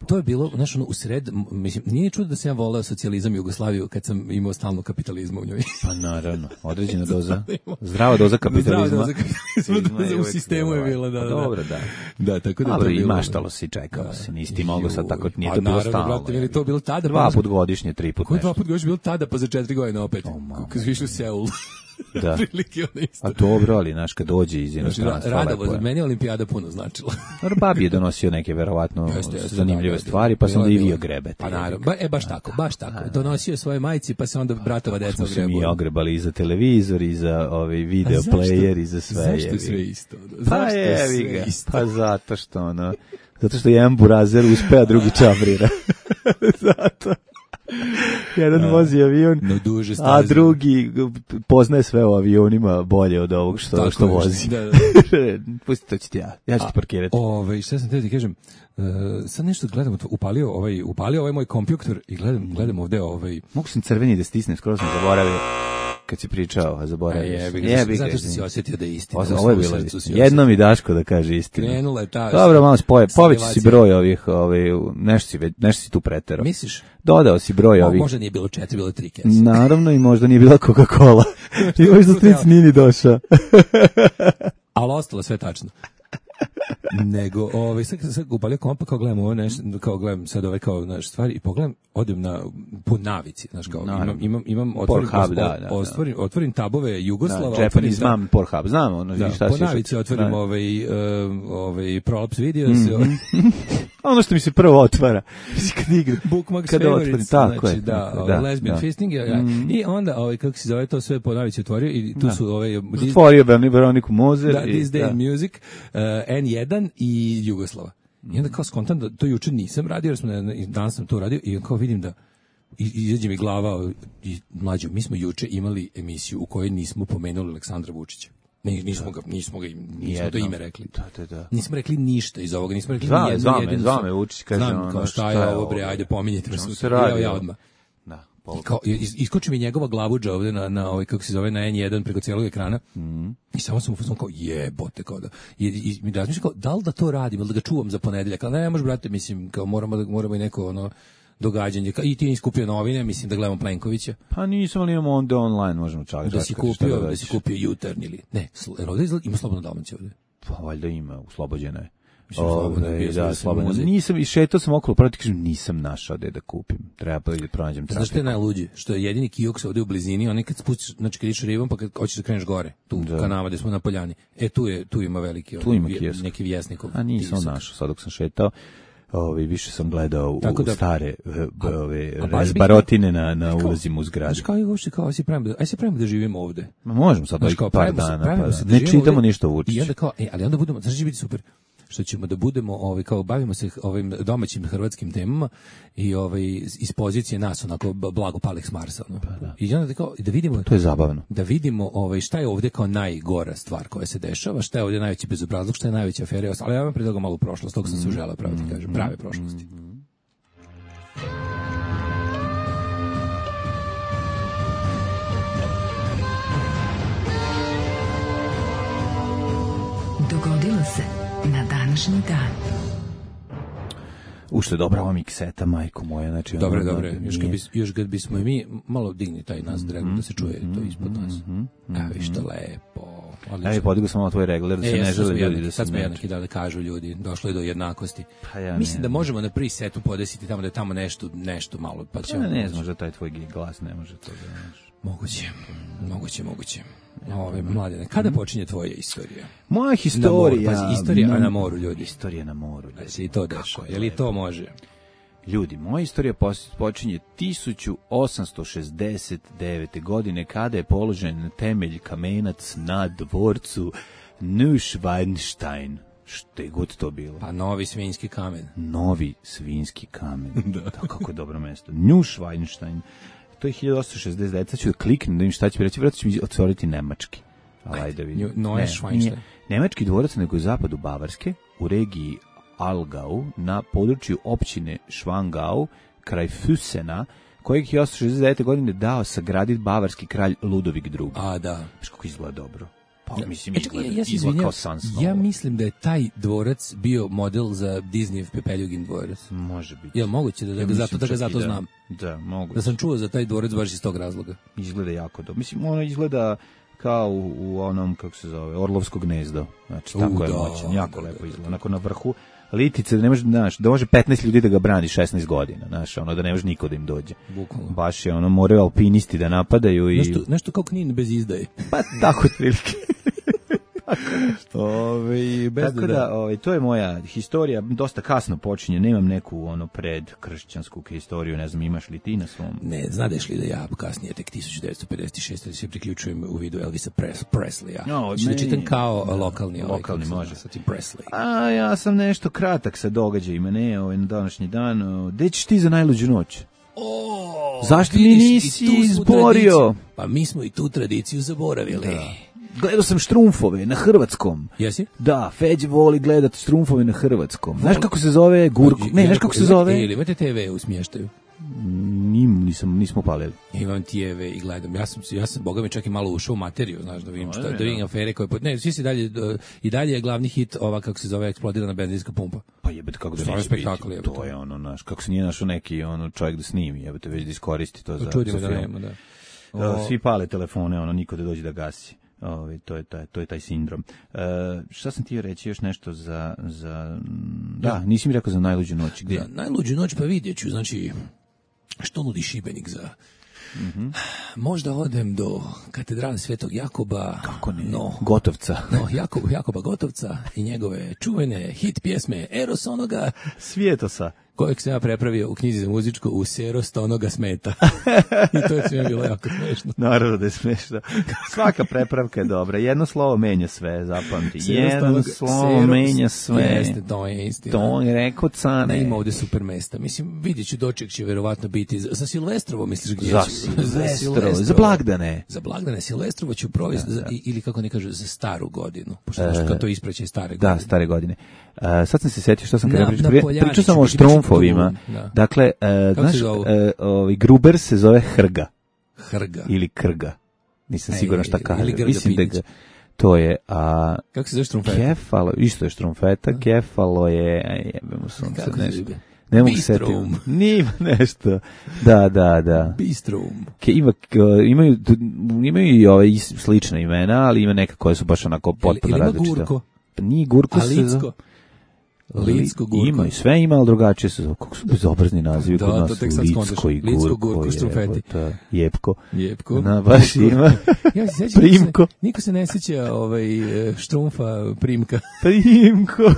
to je bilo, znaš, ono, u sred, mislim, nije čudo da sam ja voleo socijalizam i Jugoslaviju kad sam imao stalno kapitalizma u njoj. Pa naravno, određena doza, zdrava doza kapitalizma. Zdrava doza kapitalizma u sistemu je bila, da, da. Dobro, da. Da, tako da dobro, i maštalo si, čekalo si, nisi ti mogao sad tako, nije to bilo stalno. Brate, je li to bilo tada? Dva put godišnje, tri put nešto. Dva put godišnje bilo tada, pa za četiri godine opet. Kad su išli u Seul. Da. A dobro, ali naš kad dođe iz inostranstva. Radovo, za meni olimpijada puno značila. Babi je donosio neke verovatno zanimljive stvari, pa sam i vi ogrebete. Pa naravno, ba, e baš tako, baš tako. Donosio je svoje majci, pa se onda bratova deca ogrebali. Smo se mi ogrebali i za televizor, i za ovaj video player, i za sve. Zašto sve isto? Pa je, pa zato što ono, zato što jedan burazer uspe, a drugi čabrira. Zato. Jedan vozi avion, no, duže a drugi poznaje sve o avionima bolje od ovog što, tako što vozi. Da, da. Pusti, to ću ti ja, ja ću ti parkirati. Ove, šta sam te ti kažem, uh, sad nešto gledam, upalio ovaj, upalio ovaj moj kompjuter i gledam, gledam ovde ovaj... Mogu sam crveni da stisnem, skoro sam zaboravio. Kad si pričao, a zaboravio sam. Jebi, zato što si osjetio da je istina. Ovo je bilo jedno mi Daško da kaže istinu. Krenula je ta... Dobro, malo spoje, poveći si broj ovih, ovih nešto, si, nešto si tu preterao. Misliš? Dodao si broj ovih. Možda nije bilo četiri, bilo tri kese. Naravno, i možda nije bila Coca-Cola. I možda stric nini došao. Ali ostalo sve tačno. Nego, ovaj, sad, sad upalio kompa, kao gledam ovo nešto, kao gledam sad ove kao naš stvari i pogledam, odem na, po navici, znaš, kao, imam, imam, imam, otvorim, Pornhub, da, da, otvorim, otvorim tabove Jugoslava. Da, Japanese znam Pornhub, znam, ono, da, šta po si navici još, otvorim da. ovaj, uh, ovaj Prolaps Videos. Mm. Ono što mi se prvo otvara. Kad igram. Bookmarks kada favorites, tako znači, je. da, da, lesbian da. fisting. Ja, mm. I onda, ovaj, kako se zove, to sve po navici otvorio i tu da. su ovaj... Otvorio Veroniku Mozer. Da, This Day da. Music, uh, N jedan i Jugoslava. I onda kao skontam da to juče nisam radio, jer smo danas sam to radio i kao vidim da izađe mi glava i mlađo, mi smo juče imali emisiju u kojoj nismo pomenuli Aleksandra Vučića. Ne, nismo ga, nismo ga, nismo to ime rekli. Da, da, da. Nismo rekli ništa iz ovoga, nismo rekli Zva, ni jednu zvame, jedinu. Zvame Vučić, kaže znam, ono, kao šta je ovo, bre, ajde pominjete me sutra. Ja, ja odmah. Da. I kao, iskoči mi njegova glavuđa ovde na, na ovaj, kako se zove, na N jedan preko cijelog ekrana. Mm. I samo sam u fazonu kao, jebote, kao da. I, i mi razmišljam kao, da li da to radim, ili da ga čuvam za ponedeljak. Ali ne, može, brate, mislim, kao moramo, da, moramo i neko, ono, događanje. I ti nisi kupio novine, mislim da gledamo Plenkovića. Pa nisam, ali imamo onda online, možemo čak. Da si kupio, da, da si kupio jutarnji ili... Ne, jer ovdje ima slobodno domaće ovdje. Pa valjda ima, uslobođeno je. Mislim, slobodno je bio, da, slobodno. Nisam, i šetao sam okolo, pravo ti kažem, nisam našao gde da kupim. Treba pa da pronađem trafiku. Znaš što je najluđi? Što je jedini kiosk ovdje u blizini, onaj kad spustiš, znači kad ideš rivom, pa kad hoćeš da kreneš gore, tu da. Kanava gde smo na Poljani. E, tu je, tu ima veliki, tu ima vje, neki vjesnikov. A nisam našao, sad dok sam šetao. Ovi više sam gledao u, da, u stare ove razbarotine na na ulazima u zgradu. Znaš kao je uopšte kao si pravimo, aj se pravimo da živimo ovde. Ma možemo sad znači, kao, par dana, pa da. Ne čitamo ništa Vučića. I onda kao, e, ali onda budemo, znači će biti super što ćemo da budemo ovaj kao bavimo se ovim domaćim hrvatskim temama i ovaj iz pozicije nas onako blago Palex Marsa, no. Pa da. I onda da kao da vidimo to je zabavno. Da vidimo ovaj šta je ovde kao najgora stvar koja se dešava, šta je ovde najveći bezobrazluk, šta je najveća afera, ali ja vam predlagam malu prošlost, tog sam se želeo praviti, mm, kažem, prave prošlosti. Mm. Dogodilo se na današnji dan. Ušte dobra ova mikseta, majko moja, znači dobre, ono, dobre. Još kad bis, još kad bismo mi malo digni taj nas mm, drag, da se čuje mm, to ispod nas. Mm, mm, a vi što lepo. Aj, podigao sam na tvoj regler da se e, ne žele ljudi da se sad smo jednaki da kažu ljudi, došlo je do jednakosti. Pa ja mislim ne, da možemo na prvi setu podesiti tamo da je tamo nešto nešto malo pa ćemo. Pa ne znam, možda taj tvoj glas ne može to da znaš. Moguće. Moguće, moguće. Ove mladene, kada počinje tvoja istorija? Moja historija, na moru, pazi, istorija na, na moru, ljudi. Istorija na moru, ljudi. Se i to dešava. Je li to može? Ljudi, moja istorija počinje tisuću osamsto šezdeset devete. godine kada je položen temelj kamenac na dvorcu Neuschwanstein. Što je god to bilo. Pa novi svinjski kamen. Novi svinjski kamen. Da. Kako je dobro mesto. Neuschwanstein. To je hiljadu osamsto šezdeset devet. Sad ću da kliknem da im šta će mi reći. Vratno ću mi otvoriti nemački. Ajde, vidim. Ne, nemački dvorac nego u zapadu Bavarske, u regiji Allgäu, na području općine Schwangau, kraj Füssena, kojeg je hiljadu osamsto šezdeset devete. godine dao sagraditi bavarski kralj Ludovik drugi. A, da. Viš kako izgleda dobro. Pa, mislim, e, čekaj, izgleda, ja, izgleda kao san snova. Ja mislim da je taj dvorac bio model za Disneyev Pepeljugin dvorac. Može biti. Jel moguće da, da, ja ga, zato, da ga zato da, znam? Da, moguće. Da sam čuo za taj dvorac baš iz tog razloga. Izgleda jako dobro. Mislim, ono izgleda kao u, u onom, kako se zove, Orlovsko gnezdo. Znači, tako U, je da, moćan, jako da, lepo da, izgleda. Onako na vrhu litice, da ne može, znaš, da može petnaest ljudi da ga brani šesnaest godina, znaš, ono da ne može niko da im dođe. Bukvalno. Baš je ono, moraju alpinisti da napadaju i... Nešto, nešto kao Knin bez izdaje. Pa tako otprilike. Ove, bez tako da, da ove, to je moja historija, dosta kasno počinje, nemam neku ono pred kršćansku historiju, ne znam, imaš li ti na svom? Ne, znadeš li da ja kasnije tek tisuću devetsto pedeset šeste se priključujem u vidu Elvisa Pres, Presleya. No, da čitam kao da, lokalni, ovaj, lokalni može. Presley. A ja sam nešto kratak sa događajima, ne, ovaj na današnji dan. Gde ćeš ti za najluđu noć? O, zašto mi nisi izborio? Pa mi smo i tu tradiciju zaboravili. Da. Gledao sam Štrumfove na hrvatskom. Jesi? Da, Feđe voli gledati Štrumfove na hrvatskom. Znaš kako se zove Gurko? Ne, znaš kako se zove? Ili imate te ve u smještaju? Nim, nisam, nismo palili. Imam te ve i gledam. Ja sam, ja sam, boga mi, čak i malo ušao u materiju, znaš, da vidim šta, da vidim afere koje... Ne, svi si dalje, i dalje je glavni hit ova, kako se zove, eksplodirana benzinska pumpa. Pa jebate, kako da neće biti. To je ono, znaš, kako se nije našao neki ono, čovjek da snimi, jebate, već da iskoristi to za, čudimo za da film. nema, da. O... Svi pale telefone, ono, niko da dođe da gasi. Ovi, to je taj to je taj sindrom. E, šta sam ti reći još nešto za za da, da nisi mi rekao za najluđu noć. Gdje? Za najluđu noć pa vidjeću, znači što nudi Šibenik za mm-hmm. Možda odem do katedrale Svetog Jakoba. Kako ne? No, Gotovca. No, Jakob, Jakoba Gotovca i njegove čuvene hit pjesme Eros onoga Svijetosa, kojeg sam ja prepravio u knjizi za muzičko u Serost onoga smeta. I to je sve bilo jako smešno. Naravno da je smešno. Svaka prepravka je dobra. Jedno slovo menja sve, zapamti. Jedno onoga, slovo Serost, menja sve. Jeste, to je istina. To je rekao Cane. Ima ovde super mesta. Mislim, vidjet ću doček će verovatno biti. Za, za Silvestrovo misliš gdje za ću? Silvestrovo. Za blagdane. Za blagdane. Silvestrovo ću provesti, da, da. ili kako ne kažu, za staru godinu. Pošto e, kao to ispraćaj stare godine. Da, stare godine. Uh, sad sam se setio što sam kada pričao. Pričao sam o Štrumfovima. Da. Dakle, uh, znaš, uh, ovaj Gruber se zove Hrga. Hrga. Ili Krga. Nisam e, siguran šta kaže. Mislim da ga, to je... A, kako se zove Štrumfeta? Kefalo, isto je Štrumfeta, a? Kefalo je... Aj, jebemo sunce, nešto. Ne mogu se setiti. Nima nešto. Da, da, da. Bistrum. Ke, ima, imaju, imaju i ove slične imena, ali ima neka koje su baš onako potpuno različite. Ili ima Gurko? Pa nije Gurko se... Licko. Licko, Gurko. Ima i sve ima, ali drugačije se zove. Kako su bezobrazni nazivi kod nas? Licko i Gurko. Licko, Gurko, Štrumfeti. Jepko. Jepko. Na, baš ima. Ja se sjećam, Primko. Niko se, niko se ne sjeća ovaj, Štrumfa Primka. Primko.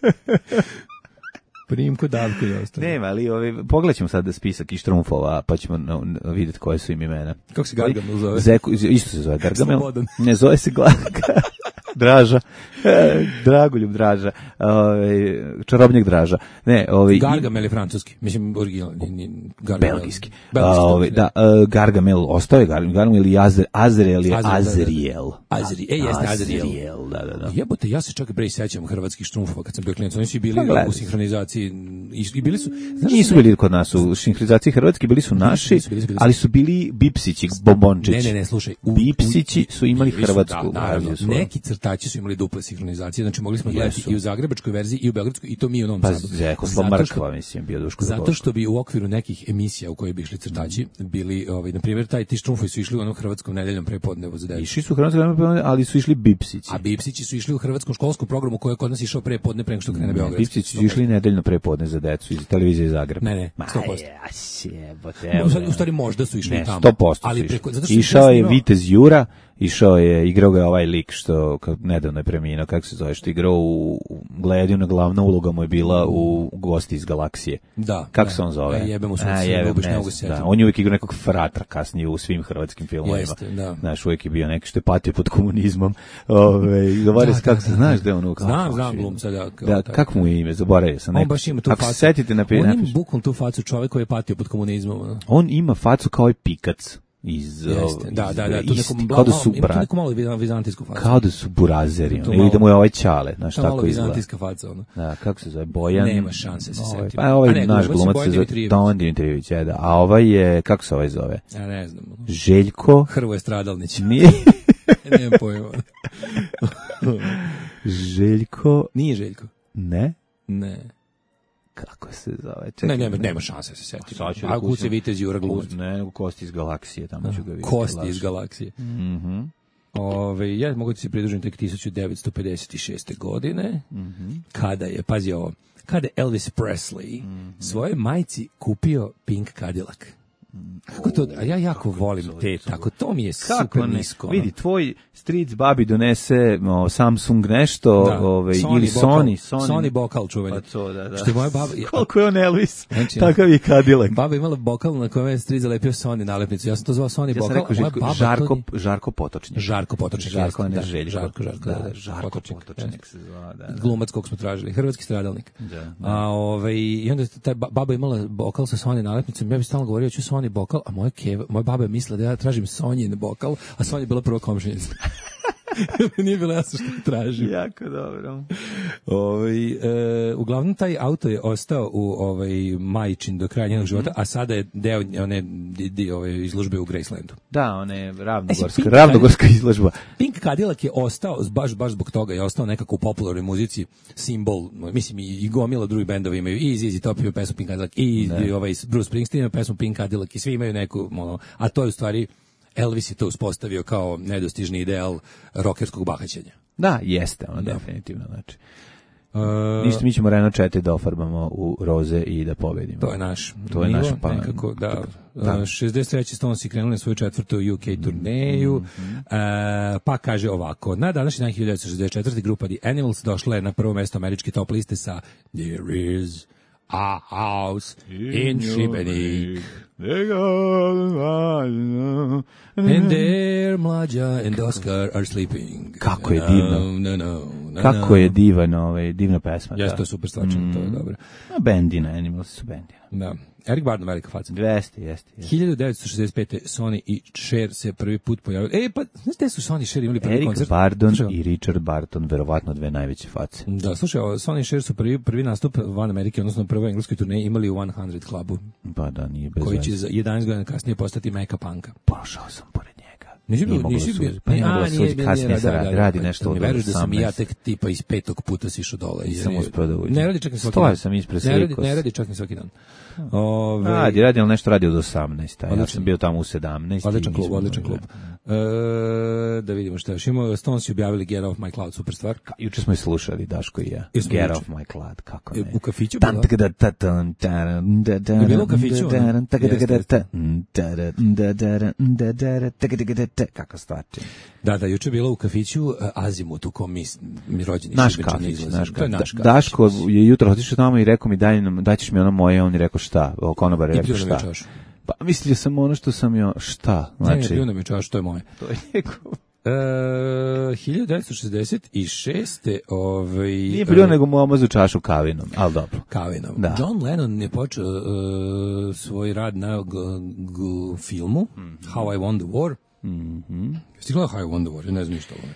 Primko, Davko i ostalo. Nema, ali ovaj, pogledat ćemo sad spisak i Štrumfova, pa ćemo no, no, vidjeti koje su im imena. Kako se Gargamel zove? Zeku, isto se zove Gargamel. Ne, zove se Glaga. Draža. Dragoljub Draža. Ovaj, čarobnjak Draža. Ne, ovaj Gargamel je francuski. Mislim originalni belgijski. Ovaj da, uh, Gargamel ostaje Gargamel ili Azer, Azriel je Azriel. Azri, ej jeste Azriel. Da, da, da. Jebote, ja se čak bre sećam hrvatskih Štrumfova kad sam bio klinac. Oni su bili pa, u sinhronizaciji i bili su, znaš, nisu bili kod nas u sinhronizaciji hrvatski, bili su naši, nisu bili, bili su. Ali su bili Bipsići, Bombončići. Ne, ne, ne, slušaj, u, Bipsići su imali hrvatsku da, naravno, neki crtači su imali duple sinhronizacije, znači mogli smo gledati i u zagrebačkoj verziji i u beogradskoj i to mi u Novom Sadu. Pa Zeko Slomrkva, mislim, bio Duško. Zato što bi u okviru nekih emisija u kojoj bi išli crtači bili, ovaj, na primjer, taj ti Štrumfovi su išli u onom hrvatskom nedeljnom prepodnevu za decu. Išli su u hrvatskom nedeljnom prepodnevu, ali su išli Bipsići. A Bipsići su išli u hrvatskom školskom programu koji je kod nas išao prepodne pre nego što krene Beograd. Bipsići su išli nedeljno prepodne za decu iz televizije iz Zagreba. Ne, ne, sto posto. U stvari možda su išli ne, tamo. sto posto ali preko, zato što išao je Vitez Jura, išao je, igrao ga ovaj lik što kao, nedavno je preminuo, kako se zove, što igrao u, u Gledina, glavna uloga mu je bila u Gosti iz galaksije. Da. Kako da. se on zove? A jebemo se, A, jebem, ne, ne znam, da. On je uvijek igrao nekog fratra kasnije u svim hrvatskim filmovima. Jeste, da. Znaš, uvijek je bio neki što je patio pod komunizmom. Ove, govori se kako se, znaš da je ono... Znam, znam glumca, da. Da, kako mu je ime, zaboravio sam. On baš ima tu facu. Ako se setite na... On ima bukvalno tu facu čovjek koji je patio pod komunizmom. On ima facu kao i Pikac. Iz, Jeste, da, da, da, tu nekom kao da su bra... neku malo vizantijsku facu. Kao da su burazeri, ono, ili da mu je ovaj Ćale, znaš tako izgleda. Vizantijska faca, ono. Da, kako se zove, Bojan? Nema šanse se setiti. Pa ovaj ne, naš glumac se zove Don Dimitrijević, da, a ovaj je, kako se ovaj zove? Ja ne znam. Željko Hrvoje Stradalnić. Nije, Nemam pojma. Željko... Nije Željko. Ne? Ne. Kako se zove? Čekaj, ne, nema, nema šanse se setiti. A, a kuće Vitez Jura Glumac. Ne, Kosti iz galaksije, tamo ću ga vidjeti. Kosti iz galaksije. Mhm. Ove, ja mogu ti se pridružiti tek tisuću devetsto pedeset šeste. godine, mm-hmm. kada je, pazi ovo, kada je Elvis Presley mm-hmm. svoje majci kupio Pink Cadillac. Kako to, a ja jako volim te, tako, to mi je super nisko. Vidi, tvoj stric babi donese o, Samsung nešto, da. ove, Sony ili bokal, Sony, Sony. Sony bokal čuveni. Pa to, da, da. Što je moja baba... Koliko je on Elvis, znači, takav i Cadillac. Baba imala bokal na kojem je stric zalepio Sony nalepnicu. Ja sam to zvao Sony ja bokal. Ja sam rekao Žarko, Žarko, to... Žarko Potočnik. Žarko Potočnik. Žarko, ne da, Željko. Žarko, Žarko, da, da, Žarko Potočnik, Potočnik se zvao, da, da. Glumac kog smo tražili, hrvatski stradalnik. Da, da. A, ovaj, i onda taj baba imala bokal sa Sony nalepnicom. Ja bih stalno govorio ću Sony bokal, a moja keva, moja baba je mislila da ja tražim Sonjin bokal, a Sonja je bila prva komšinica. Nije bilo jasno što tražim. Jako dobro. Ovaj e, uglavnom taj auto je ostao u ovaj majčin do kraja njenog života, a sada je deo one di, ove izložbe u Gracelandu. Da, one ravnogorska, e, ravnogorska izložba. Pink Cadillac je ostao baš baš zbog toga, je ostao nekako u popularnoj muzici simbol, mislim i gomila drugih bendova imaju i Z Z Top imaju pesmu Pink Cadillac i, i ovaj Bruce Springsteen ima pesmu Pink Cadillac i svi imaju neku ono, a to je u stvari Elvis je to uspostavio kao nedostižni ideal rokerskog bahaćenja. Da, jeste, ono da. Definitivno, znači. Uh, Ništa, mi ćemo Renault četiri da ofarbamo u roze i da pobedimo. To je naš to je naš pa nekako, da. da. šezdeset treće Stonesi krenuli na svoju četvrtu U K turneju, mm-hmm. uh, pa kaže ovako, na današnji dan hiljadu devetsto šezdeset četvrte. grupa The Animals došla je na prvo mesto američke top liste sa There is a house in Šibenik. And there Mlađa and Oscar are sleeping. Kako je divno. No, no, no, Kako je divan, ovaj, divna pesma. Jeste, to je super stvarčano, mm. to je dobro. A bendina, Animals su bendina. Da. Eric Burdon, velika faca. Jeste, jeste. hiljadu devetsto šezdeset pete. Sony i Cher se prvi put pojavili. E, pa, znaš gde su Sony i Cher imali prvi Eric koncert? Eric Burdon slušaj, i Richard Burton, verovatno dve najveće face. Da, slušaj, Sony i Cher su prvi, prvi nastup van Amerike, odnosno prvoj engleskoj turneji imali u sto klubu. Pa da, nije bez koji će za jedanaest godina kasnije postati Meka Panka. Prošao sam pored njega. Nisi bio, nisi bio. Pa nije mogla suđi, kasnije se radi, radi nešto od osamnaest. Ne veriš da sam ja tek tipa iz petog puta sišao dole. I sam uspio da uđem. Ne radi čak ni svaki Stoja dan. sam ispred ne radi, slikos. ne radi čak ni svaki dan. Ove, radi, radi, ali nešto radi od osamnaest. Ja sam bio tamo u sedamnaest. Odličan klub, odličan klub. E, da vidimo šta još ima. Stones objavili Get Off My Cloud, super stvar. Ka, juče smo je slušali, Daško i ja. Get juče. Off My Cloud, kako ne. U kafiću? Je bilo u kafiću? Kako stvar. Da, da, juče je bilo u kafiću uh, Azimut, u kom mi, mi rođeni naš kafić, naš kafić. Naš kafić. Daško je jutro otišao tamo i rekao mi daj nam, daćeš mi ono moje, on je rekao šta, o konobar je rekao šta. Pa mislio sam ono što sam jo, šta, znači. Ne, bio nam je čaš, to je moje. To je rekao. Uh, hiljadu devetsto šezdeset šeste. Ovaj, nije bio uh, nego mu omazu čašu kavinom, ali dobro. Kavinom. Da. John Lennon je počeo uh, svoj rad na g, g, filmu mm-hmm. How I Won the War. Mhm. Jesi gledao How I Won the War? Ja ne znam ništa o tome.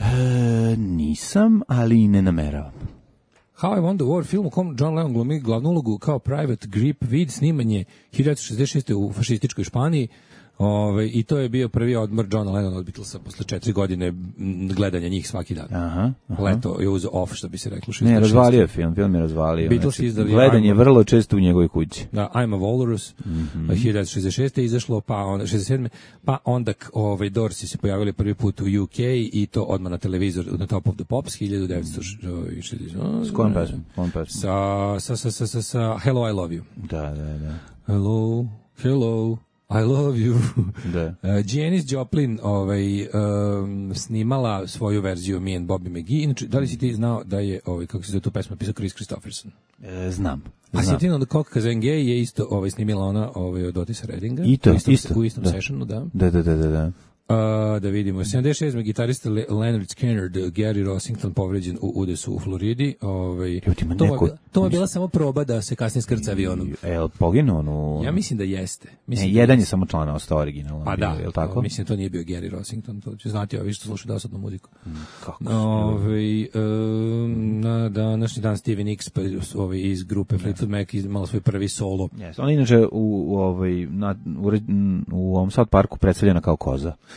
E, nisam, ali i ne nameravam. How I Won the War, film u kom John Lennon glumi glavnu ulogu kao Private Grip, vid snimanje hiljadu devetsto šezdeset šeste. u fašističkoj Španiji. Ove, i to je bio prvi odmor Johna Lennona od Beatlesa posle četiri godine gledanja njih svaki dan. Aha, aha. Leto je uz off, što bi se reklo. Ne, razvalio je film, film je razvalio. Beatles znači, izdali gledanje je vrlo često u njegovoj kući. Da, I'm a Walrus, mm-hmm. hiljadu devetsto šezdeset šeste. izašlo, pa onda, šezdeset sedme. Pa onda ovaj, Dorsi se pojavili prvi put u U K i to odmah na televizor, na Top of the Pops, hiljadu devetsto šezdeset. S kojom pesmom? Sa, sa, sa, sa, sa, sa Hello, I Love You. Da, da, da. Hello, hello. I love you. Da. Uh, Janis Joplin ovaj, um, snimala svoju verziju Me and Bobby McGee. Inače, da li si ti znao da je, ovaj, kako se zove tu pesma, pisao Chris Christopherson? E, znam. A Sjetino da Coq Kazenge je isto ovaj, snimila ona ovaj, od Otisa Reddinga. I to, u istom, isto. U istom da. sessionu, da. Da, da, da, da. da. Uh, da vidimo. sedamdeset šeste. gitarista Le- Leonard Skinner, Gary Rossington povređen u udesu u Floridi. Ovaj, to neko... je, to je bila samo proba da se kasnije skrca avionom. Je li poginuo ono? Ja mislim da jeste. Mislim ne, da jedan jeste. je samo član ostao originalno. Pa da, je li tako? Mislim to nije bio Gary Rossington, to će znati ovi što slušaju dosadnu muziku. Mm, kako? Ove, um, na današnji dan Stevie Nicks ovi, iz grupe Fleetwood Mac imala svoj prvi solo. Yes. On inače u, u, ovaj, na, u, u ovom South Parku predstavljena kao koza.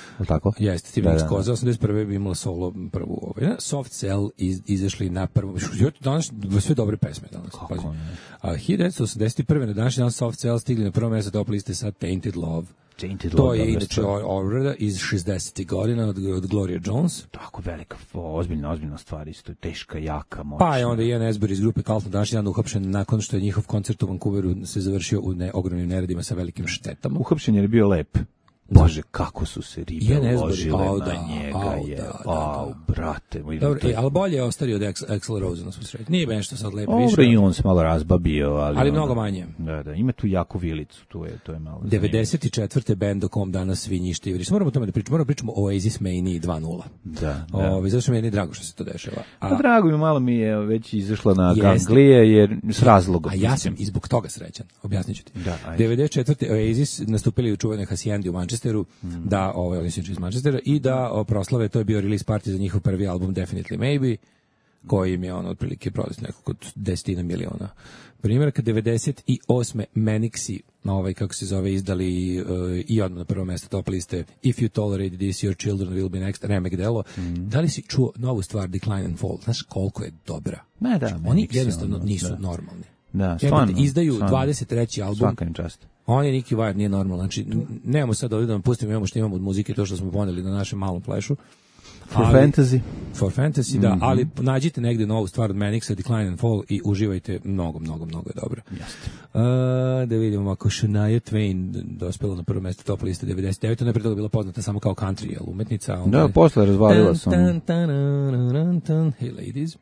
Tako? Jeste, Steven X Koza, osamdeset prve bi imala solo prvu ovaj. Soft Cell iz, izašli na prvom. Danas sve dobre pesme danas. Kako ne? A hiljadu devetsto osamdeset prve na današnji dan Soft Cell stigli na prvo mesto top liste sa Tainted Love. Tainted to Love, je inače obrada iz šezdesetih godina od, od Gloria Jones. Tako velika, ozbiljna, ozbiljna stvar, isto teška, jaka, moćna. Pa je onda Ian Asbury iz grupe Carlton današnji dan uhapšen nakon što je njihov koncert u Vancouveru se završio u ne, ogromnim neredima sa velikim štetama. Uhapšen je bio lep. Bože, kako su se ribe uložile au, na da, njega, au, je, da, da, au, da. brate. Dobro, e, ali bolje je ostario od Axl Rose na svu sreću. Nije nešto sad lepo više. Dobro, i on se malo razbabio, ali... Ali ono, mnogo manje. Da, da, ima tu jaku vilicu, tu je, to je malo... devedeset četvrte bend o kom danas svi njište i vriš. Moramo o tome da pričamo, moramo pričamo o Oasis Mania dva nula. Da, da. Ove, zato što mi je drago što se to dešava. A, pa drago mi, malo mi je već izašla na Ganglije, jer s razlogom. A ja sam i zbog toga srećan, objasnit ću ti. Da, devedeset četvrte Oasis nastupili u čuvenoj Hacijendi u Manchesteru, mm. da, ovaj, oni su iz Manchestera, i da o, proslave, to je bio release party za njihov prvi album Definitely Maybe, koji im je on otprilike prodat nekog od desetina miliona primjeraka. devedeset osme Manixi, na ovaj, kako se zove, izdali uh, i odmah na prvo mesto top liste If You Tolerate This, Your Children Will Be Next, Remek Delo. Mm. Da li si čuo novu stvar Decline and Fall? Znaš koliko je dobra? Ne, da, znači, oni jednostavno ono, nisu da. normalni. Da, stvarno. Izdaju stvarno. dvadeset treći album. Svaka im čast. On je Nicky Wire, nije normalno. Znači, nemamo sad ovdje da vam pustimo, imamo što imamo od muzike, to što smo poneli na našem malom flešu. For ali, fantasy. For fantasy, da, mm-hmm. ali nađite negde novu stvar od Manixa, Decline and Fall, i uživajte, mnogo, mnogo, mnogo je dobro. Jeste. Uh, da vidimo, ako Shania Twain dospela na prvo mesto top liste devedeset devete. Ona je pre toga bila poznata samo kao country, jel, umetnica. Onda da, posle razvalila sam. Tan, tan, tan, tan, hey ladies.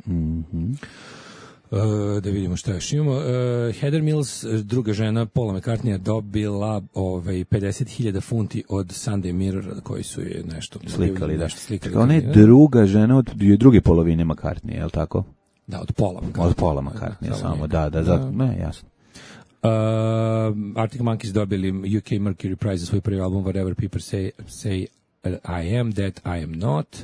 Mhm. Uh, da vidimo šta još imamo. Uh, Heather Mills, druga žena Paula McCartneya, dobila ovaj, pedeset hiljada funti od Sunday Mirror, koji su je nešto slikali. Da. Nešto slikali. Ona je druga žena od druge polovine McCartneya, je li tako? Da, od Paula McCartneya. Od Paula McCartneya, da, samo, da, da, da, ne, jasno. Uh, Arctic Monkeys dobili U K Mercury Prize za svoj prvi album Whatever People Say, say I Am, That I Am Not.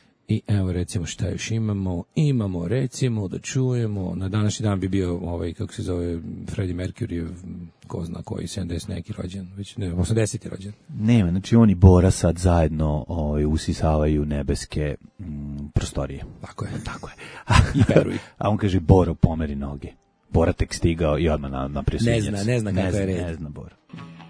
I evo recimo šta još imamo. Imamo recimo da čujemo, na današnji dan bi bio ovaj, kako se zove, Freddie Mercury, ko zna koji, sedamdeset neki rođen, već ne, osamdeseti rođen. Nema, znači oni Bora sad zajedno ovaj, usisavaju nebeske mm, prostorije. Tako je. Tako je. I peruju. A on kaže, Boro, pomeri noge. Bora tek stigao i odmah na, na prisjednjac. Ne zna, ne zna kako je red. Ne zna Bora.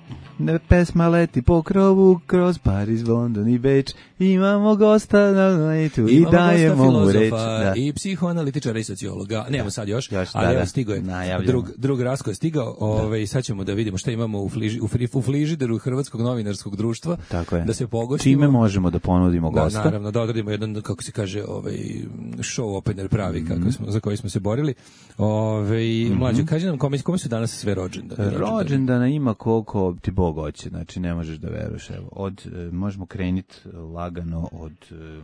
Ne pesma leti po krovu kroz Pariz, London i Beč. Imamo gosta na letu i dajemo mu reč. Da. I psihoanalitičara i sociologa. Nemamo sad još, još ali da, da. stigo je. Drug, drug Rasko je stigao. Ove, i sad ćemo da vidimo šta imamo u, fliži, u, fri, u frižideru Hrvatskog novinarskog društva. Tako je. Da se pogoštimo. Čime možemo da ponudimo gosta? Da, naravno, da odradimo jedan, kako se kaže, ovaj, show opener pravi, mm-hmm. kako smo, za koji smo se borili. Ove, mm-hmm. Mlađe, kaži nam kome, kome su danas sve rođendane? Rođendana ima koliko ti Bog hoće, znači ne možeš da veruješ. Evo, od, e, možemo krenuti lagano od e,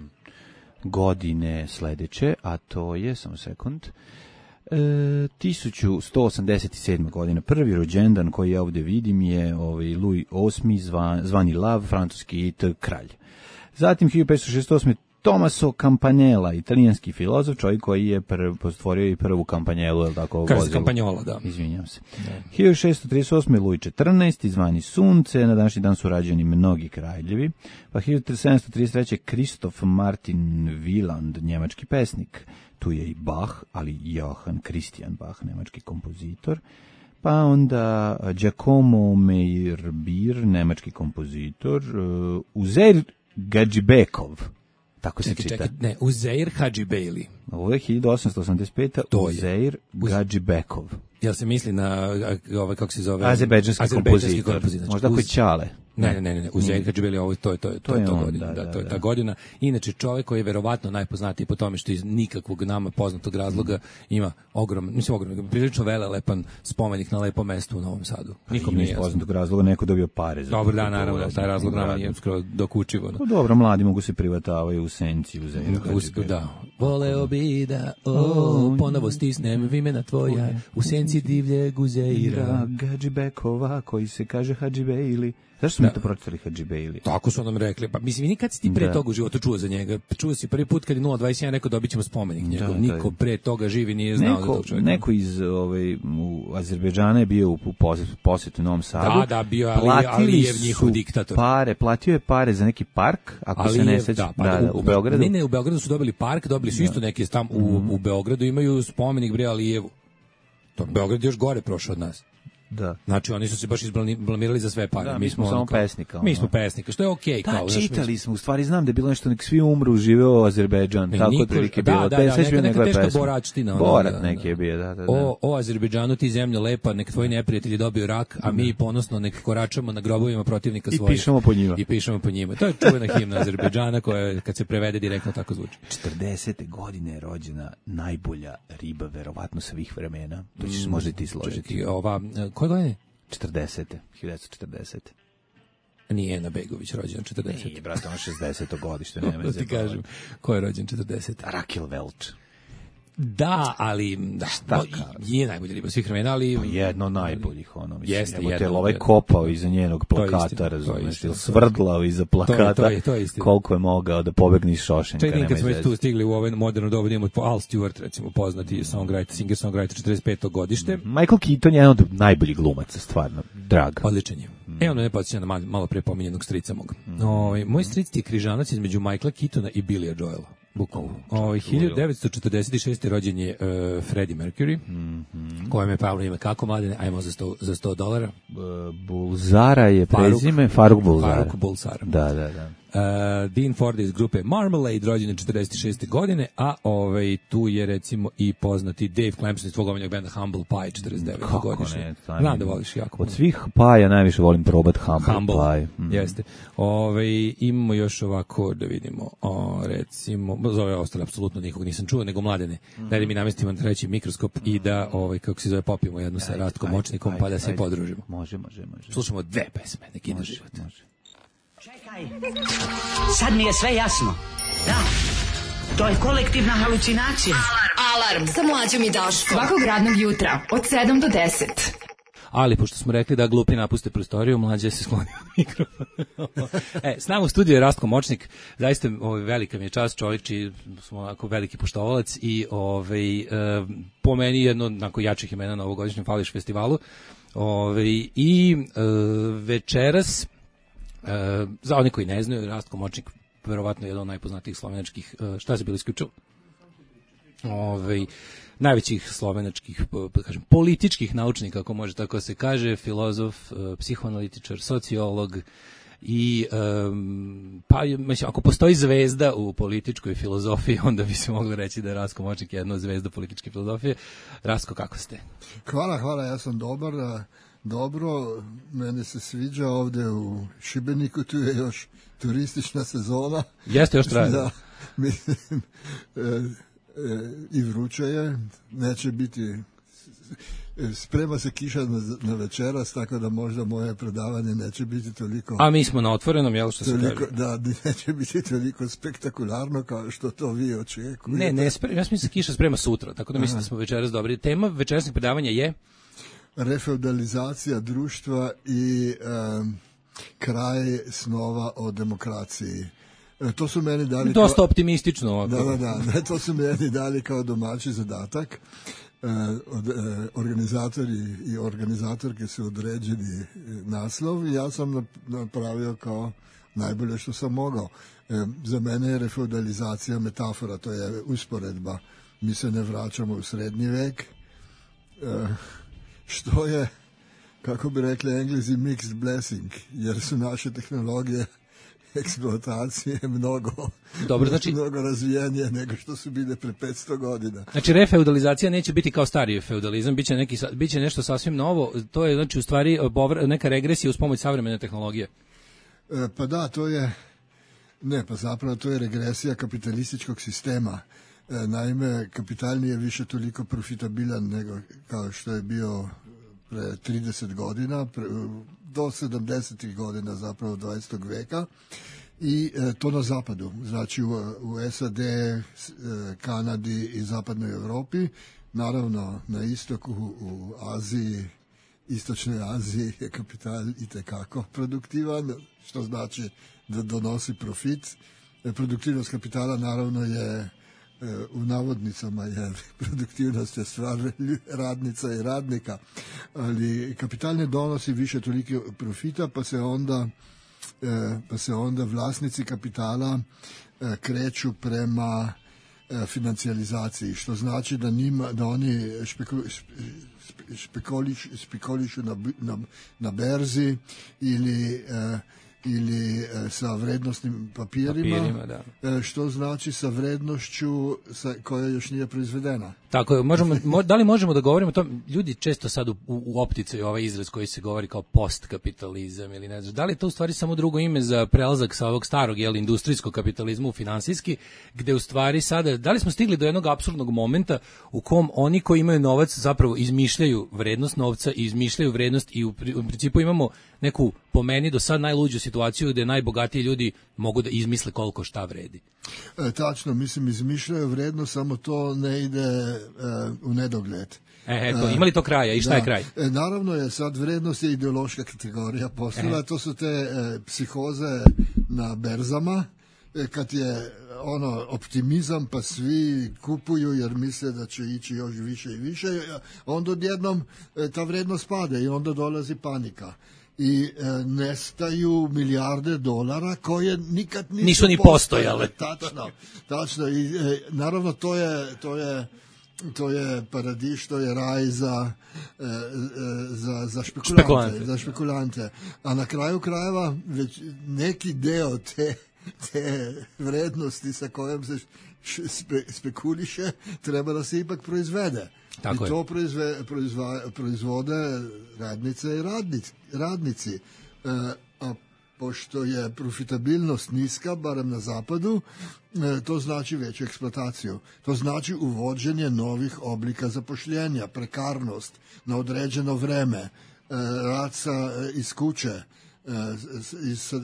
godine sledeće, a to je, samo sekund, e, tisuću sto osamdeset sedme. godine. Prvi rođendan koji ja ovdje vidim je ovaj, Louis osmi, zvan, zvani Lav, francuski t, kralj. Zatim hiljadu petsto šezdeset osme. Tommaso Campanella, italijanski filozof, čovjek koji je prv, stvorio i prvu kampanjelu, je tako, kaže Campagnola, da. Izvinjam se. Da. hiljadu šessto trideset osme. Louis četrnaesti, zvani Sunce, na današnji dan su rađeni mnogi kraljevi. Pa hiljadu sedamsto trideset treće. Christoph Martin Wieland, njemački pesnik. Tu je i Bach, ali Johann Christian Bach, njemački kompozitor. Pa onda Giacomo Meyerbeer, njemački kompozitor. Uh, Uzeir Gadžibekov. Tako se čekaj, čita. čekaj, ne, Uzeir Hadžibejli. Ovo je hiljadu osamsto osamdeset pete. Uzeir Gadžibekov. Jel se misli na, ovaj, kako se zove? Azerbejdžanski kompozitor. kompozitor. Možda koji Čale. Ne, ne, ne, ne, Uzeir Hadžibejli, ovo to je to je to, to je ta godina, da, da, to je ta godina. Inače čovjek koji je verovatno najpoznatiji po tome što iz nikakvog nama poznatog razloga ima ogroman, mislim ogroman, prilično velelepan spomenik na lepom mestu u Novom Sadu. Nikom nije poznatog razloga, neko dobio pare za to. Dobro, da, naravno, taj razlog nama nije skoro dokučivo. No dobro, mladi mogu se privatavaju u senci Uzeira Hadžibejli. Da. Voleo bi da, o, ponovo stisnem vimena tvoja, u senci Reci divlje guzeira. Hadžibekova, koji se kaže Hadžibejli. Zašto smo da. mi to pročitali Hadžibejli? Tako su nam rekli. Pa mislim, nikad si ti pre da. toga u životu čuo za njega. Čuo si prvi put kad je nula dvadeset jedan rekao dobit ćemo spomenik njegov. Da, Niko da. pre toga živi nije znao neko, za tog čovjeka. Neko iz ovaj, u Azerbejdžana je bio u posjetu u Novom Sadu. Da, da, bio Ali, Alijev njihov diktator. Pare, platio je pare za neki park, ako Alijev, se ne seća, da, pa, da, da, u, u Beogradu. Ne, ne, u Beogradu su dobili park, dobili su da. isto neki tam u, mm. u Beogradu imaju spomenik bre Alijevu. To Beograd još gore prošao od nas. Da. Znači oni su se baš izblamirali za sve pare. Da, mi, mi smo samo pesnika. Mi smo pesnika, što je okej okay, kao. Da, čitali smo, u stvari znam da je bilo nešto nek svi umru, živeo Azerbejdžan, ne, tako otprilike bilo. Da, da, da, neka, neka teška boračtina. Borat neki je bio, da, da, da. O, o Azerbejdžanu ti zemlja lepa, nek tvoji neprijatelji dobiju rak, a mi ponosno nek koračamo na grobovima protivnika svojih. I pišemo po njima. I pišemo po njima. To je čuvena himna Azerbejdžana koja kad se prevede direktno tako zvuči. četrdesete godine je rođena najbolja riba verovatno svih vremena. To ćeš možda ti složiti. Ova koje godine? četrdesete hiljadu devetsto četrdesete Nije Ena Begović rođen četrdesete Nije, brate, on šezdeseto godište, nema ti kažem, ko je rođen četrdesete Rakel Welch. Da, ali da, no, je najbolji riba svih vremena, ali jedno najboljih, ono mislim. Jeste, evo jedno. Te ovaj kopao iza njenog plakata, razumeš, ili svrdlao iza plakata, to je, to je, to je koliko je mogao da pobegne iz Šošenka. Čekaj, kad smo već tu stigli u ovaj moderno dobu, imamo Al Stewart, recimo, poznati songwriter, singer-songwriter, četrdeset peto godište. Michael Keaton je jedan od najboljih glumaca, stvarno, drag. Odličan je. Mm. E, ono ne podsjeća na malo, malo pre pominjenog strica mog. Mm. O, moj stric ti je križanac između Michaela Keatona i Billya Joela. Bukvalno. Ovaj hiljadu devetsto četrdeset šeste rođen je uh, Freddie Mercury, mm -hmm. kojem je pravno ime kako mladene, ajmo za sto, za sto dolara. Uh, Bulzara je prezime, Faruk Bulzara. Faruk Bulzara. Da, da, da. Uh, Dean Ford iz grupe Marmalade, rođen je četrdeset šeste godine, a ovaj, tu je recimo i poznati Dave Clemson iz tvog omiljenog benda Humble Pie, četrdeset devete godišnje. Znam da voliš jako. Od svih paja najviše volim probat Humble, Humble Pie. Mm. Jeste. Ovaj, imamo još ovako, da vidimo, o, recimo, zove ostale, apsolutno nikog nisam čuo, nego mladene. Mm. Daj da mi namestimo na treći mikroskop i da, ovaj, kako se zove, popijemo jednu sa Ratkom Močnikom, ajde, pa da se ajde. podružimo. Može, može, može. Slušamo dve pesme, neki na život. Može. Čekaj, sad mi je sve jasno. Da, to je kolektivna halucinacija. Alarm, Alarm. Sa Mlađom i Daškom. Svakog radnog jutra, od sedam do deset. Ali, pošto smo rekli da glupi napuste prostoriju, Mlađe se sklonio mikrofon. e, s nama u studiju je Rastko Močnik, zaista ovaj, velika mi je čast, čovjek čiji smo onako veliki poštovalac i ovaj, e, po meni jedno onako jačih imena na ovogodišnjem Fališ festivalu. Ovaj, I e, večeras, e, za oni koji ne znaju, Rastko Močnik verovatno je jedan od najpoznatijih slovenačkih, e, šta se bilo isključilo? Ovaj, najvećih slovenačkih, kažem, političkih naučnika, ako može tako se kaže, filozof, psihoanalitičar, sociolog i um, pa mislim, ako postoji zvezda u političkoj filozofiji, onda bi se moglo reći da je Rastko Močnik jedna od zvezda političke filozofije. Rastko, kako ste? Hvala, hvala, ja sam dobar, dobro, meni se sviđa ovde u Šibeniku, tu je još turistična sezona. Jeste, još traje. Da, mislim, i vruće je, neće biti, sprema se kiša na, na večeras, tako da možda moje predavanje neće biti toliko... A mi smo na otvorenom, jel što se kaže? Da, neće biti toliko spektakularno kao što to vi očekujete. Ne, ne, sprema, ja mislim da se kiša sprema sutra, tako da mislim da smo večeras dobri. Tema večerasnih predavanja je... refeudalizacija društva i um, kraj snova o demokraciji. To su meni dali dosta kao, optimistično ovako. Da, da, da, ne, to su meni dali kao domaći zadatak. E, od, e, organizatori i organizatorke su određeni naslov i ja sam napravio kao najbolje što sam mogao. E, za mene je refeudalizacija metafora, to je usporedba. Mi se ne vraćamo u srednji vek, e, što je, kako bi rekli Englezi, mixed blessing, jer su naše tehnologije eksploatacije mnogo, dobro, znači, mnogo razvijenije nego što su bile pre petsto godina. Znači refeudalizacija neće biti kao stari feudalizam, biće neki biće nešto sasvim novo, to je znači u stvari neka regresija uz pomoć savremene tehnologije. E, pa da, to je ne, pa zapravo to je regresija kapitalističkog sistema. E, naime, kapital nije više toliko profitabilan nego kao što je bio pre trideset godina, pre, do sedamdesetih godina zapravo dvadesetog veka i e, to na zapadu, znači u, u S A D, e, Kanadi i zapadnoj Evropi, naravno na istoku, u Aziji, istočnoj Aziji je kapital itekako produktivan, što znači da donosi profit. Produktivnost kapitala naravno je u navodnicama, jer produktivnost je stvar radnica i radnika, ali kapital ne donosi više toliko profita, pa se onda pa se onda vlasnici kapitala kreću prema financijalizaciji, što znači da njima, da oni špekulu, špekuliš, špekulišu na, na, na berzi ili ili e, sa vrednostnim papirima, papirima da. E, što znači sa vrednošću sa, koja još nije proizvedena. Tako je, možemo, mo, da li možemo da govorimo o tom, ljudi često sad u, u opticaju ovaj izraz koji se govori kao postkapitalizam ili ne znam, da li je to u stvari samo drugo ime za prelazak sa ovog starog, jel, industrijskog kapitalizma u finansijski, gde u stvari sada, da li smo stigli do jednog apsurdnog momenta u kom oni koji imaju novac zapravo izmišljaju vrednost novca i izmišljaju vrednost i u, u principu imamo neku, po meni, do sad najluđu situaciju gde najbogatiji ljudi mogu da izmisle koliko šta vredi. E, tačno, mislim, izmišljaju vrednost, samo to ne ide e, u nedogled. E, eto, ima li to kraja i šta da, je kraj? E, naravno je, sad vrednost je ideološka kategorija postala, e. to su te e, psihoze na berzama, e, kad je ono optimizam, pa svi kupuju jer misle da će ići još više i više, onda odjednom e, ta vrednost pada i onda dolazi panika. I e, nestaju milijarde dolara koje nikad nisu, nisu ni postojale. Tačno, tačno. I e, naravno to je, to je to je paradiš, to je raj za, e, za, za špekulante, špekulante. Za špekulante. A na kraju krajeva već neki deo te, te vrednosti sa kojom se spe, spekuliše treba da se ipak proizvede. Tako I to proizve, proizva, proizvode radnice i radnici. radnici. E, a pošto je profitabilnost niska, barem na zapadu, e, to znači veću eksploataciju. To znači uvođenje novih oblika zapošljenja, prekarnost na određeno vreme, e, rad sa, iz kuće, Is,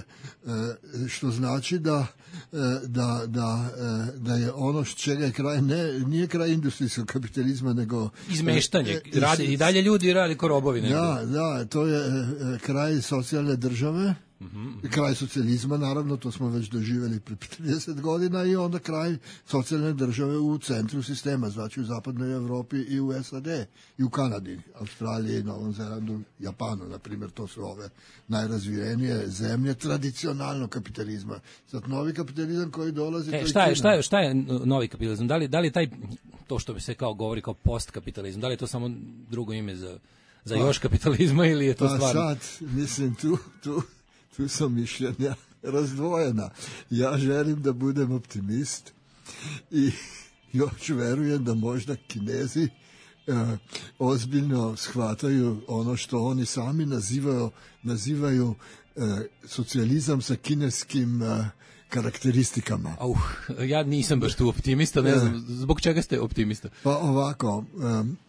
što znači da, da, da, da je ono čega je kraj, ne, nije kraj industrijskog kapitalizma, nego izmeštanje, radi, i dalje ljudi radi ko robovi. Da, da, to je kraj socijalne države, mm-hmm. kraj socijalizma, naravno, to smo već doživjeli pre trideset godina, i onda kraj socijalne države u centru sistema, znači u zapadnoj Evropi i u S A D i u Kanadi, Australiji, Novom Zelandu, Japanu, na primjer, to su ove najrazvijenije zemlje tradicionalnog kapitalizma. Sad novi kapitalizam koji dolazi... E, šta, je, šta, je, šta je novi kapitalizam? Da li, da li taj, to što bi se kao govori kao postkapitalizam, da li je to samo drugo ime za, za pa, još kapitalizma ili je to pa stvarno? Pa sad, mislim, tu, tu, tu su mišljenja razdvojena. Ja želim da budem optimist i još verujem da možda Kinezi Uh, ozbiljno shvataju ono što oni sami nazivaju, nazivaju uh, socijalizam sa kineskim uh, karakteristikama. Uh, ja nisam baš tu optimista, ne znam, zbog čega ste optimista? Pa ovako, um,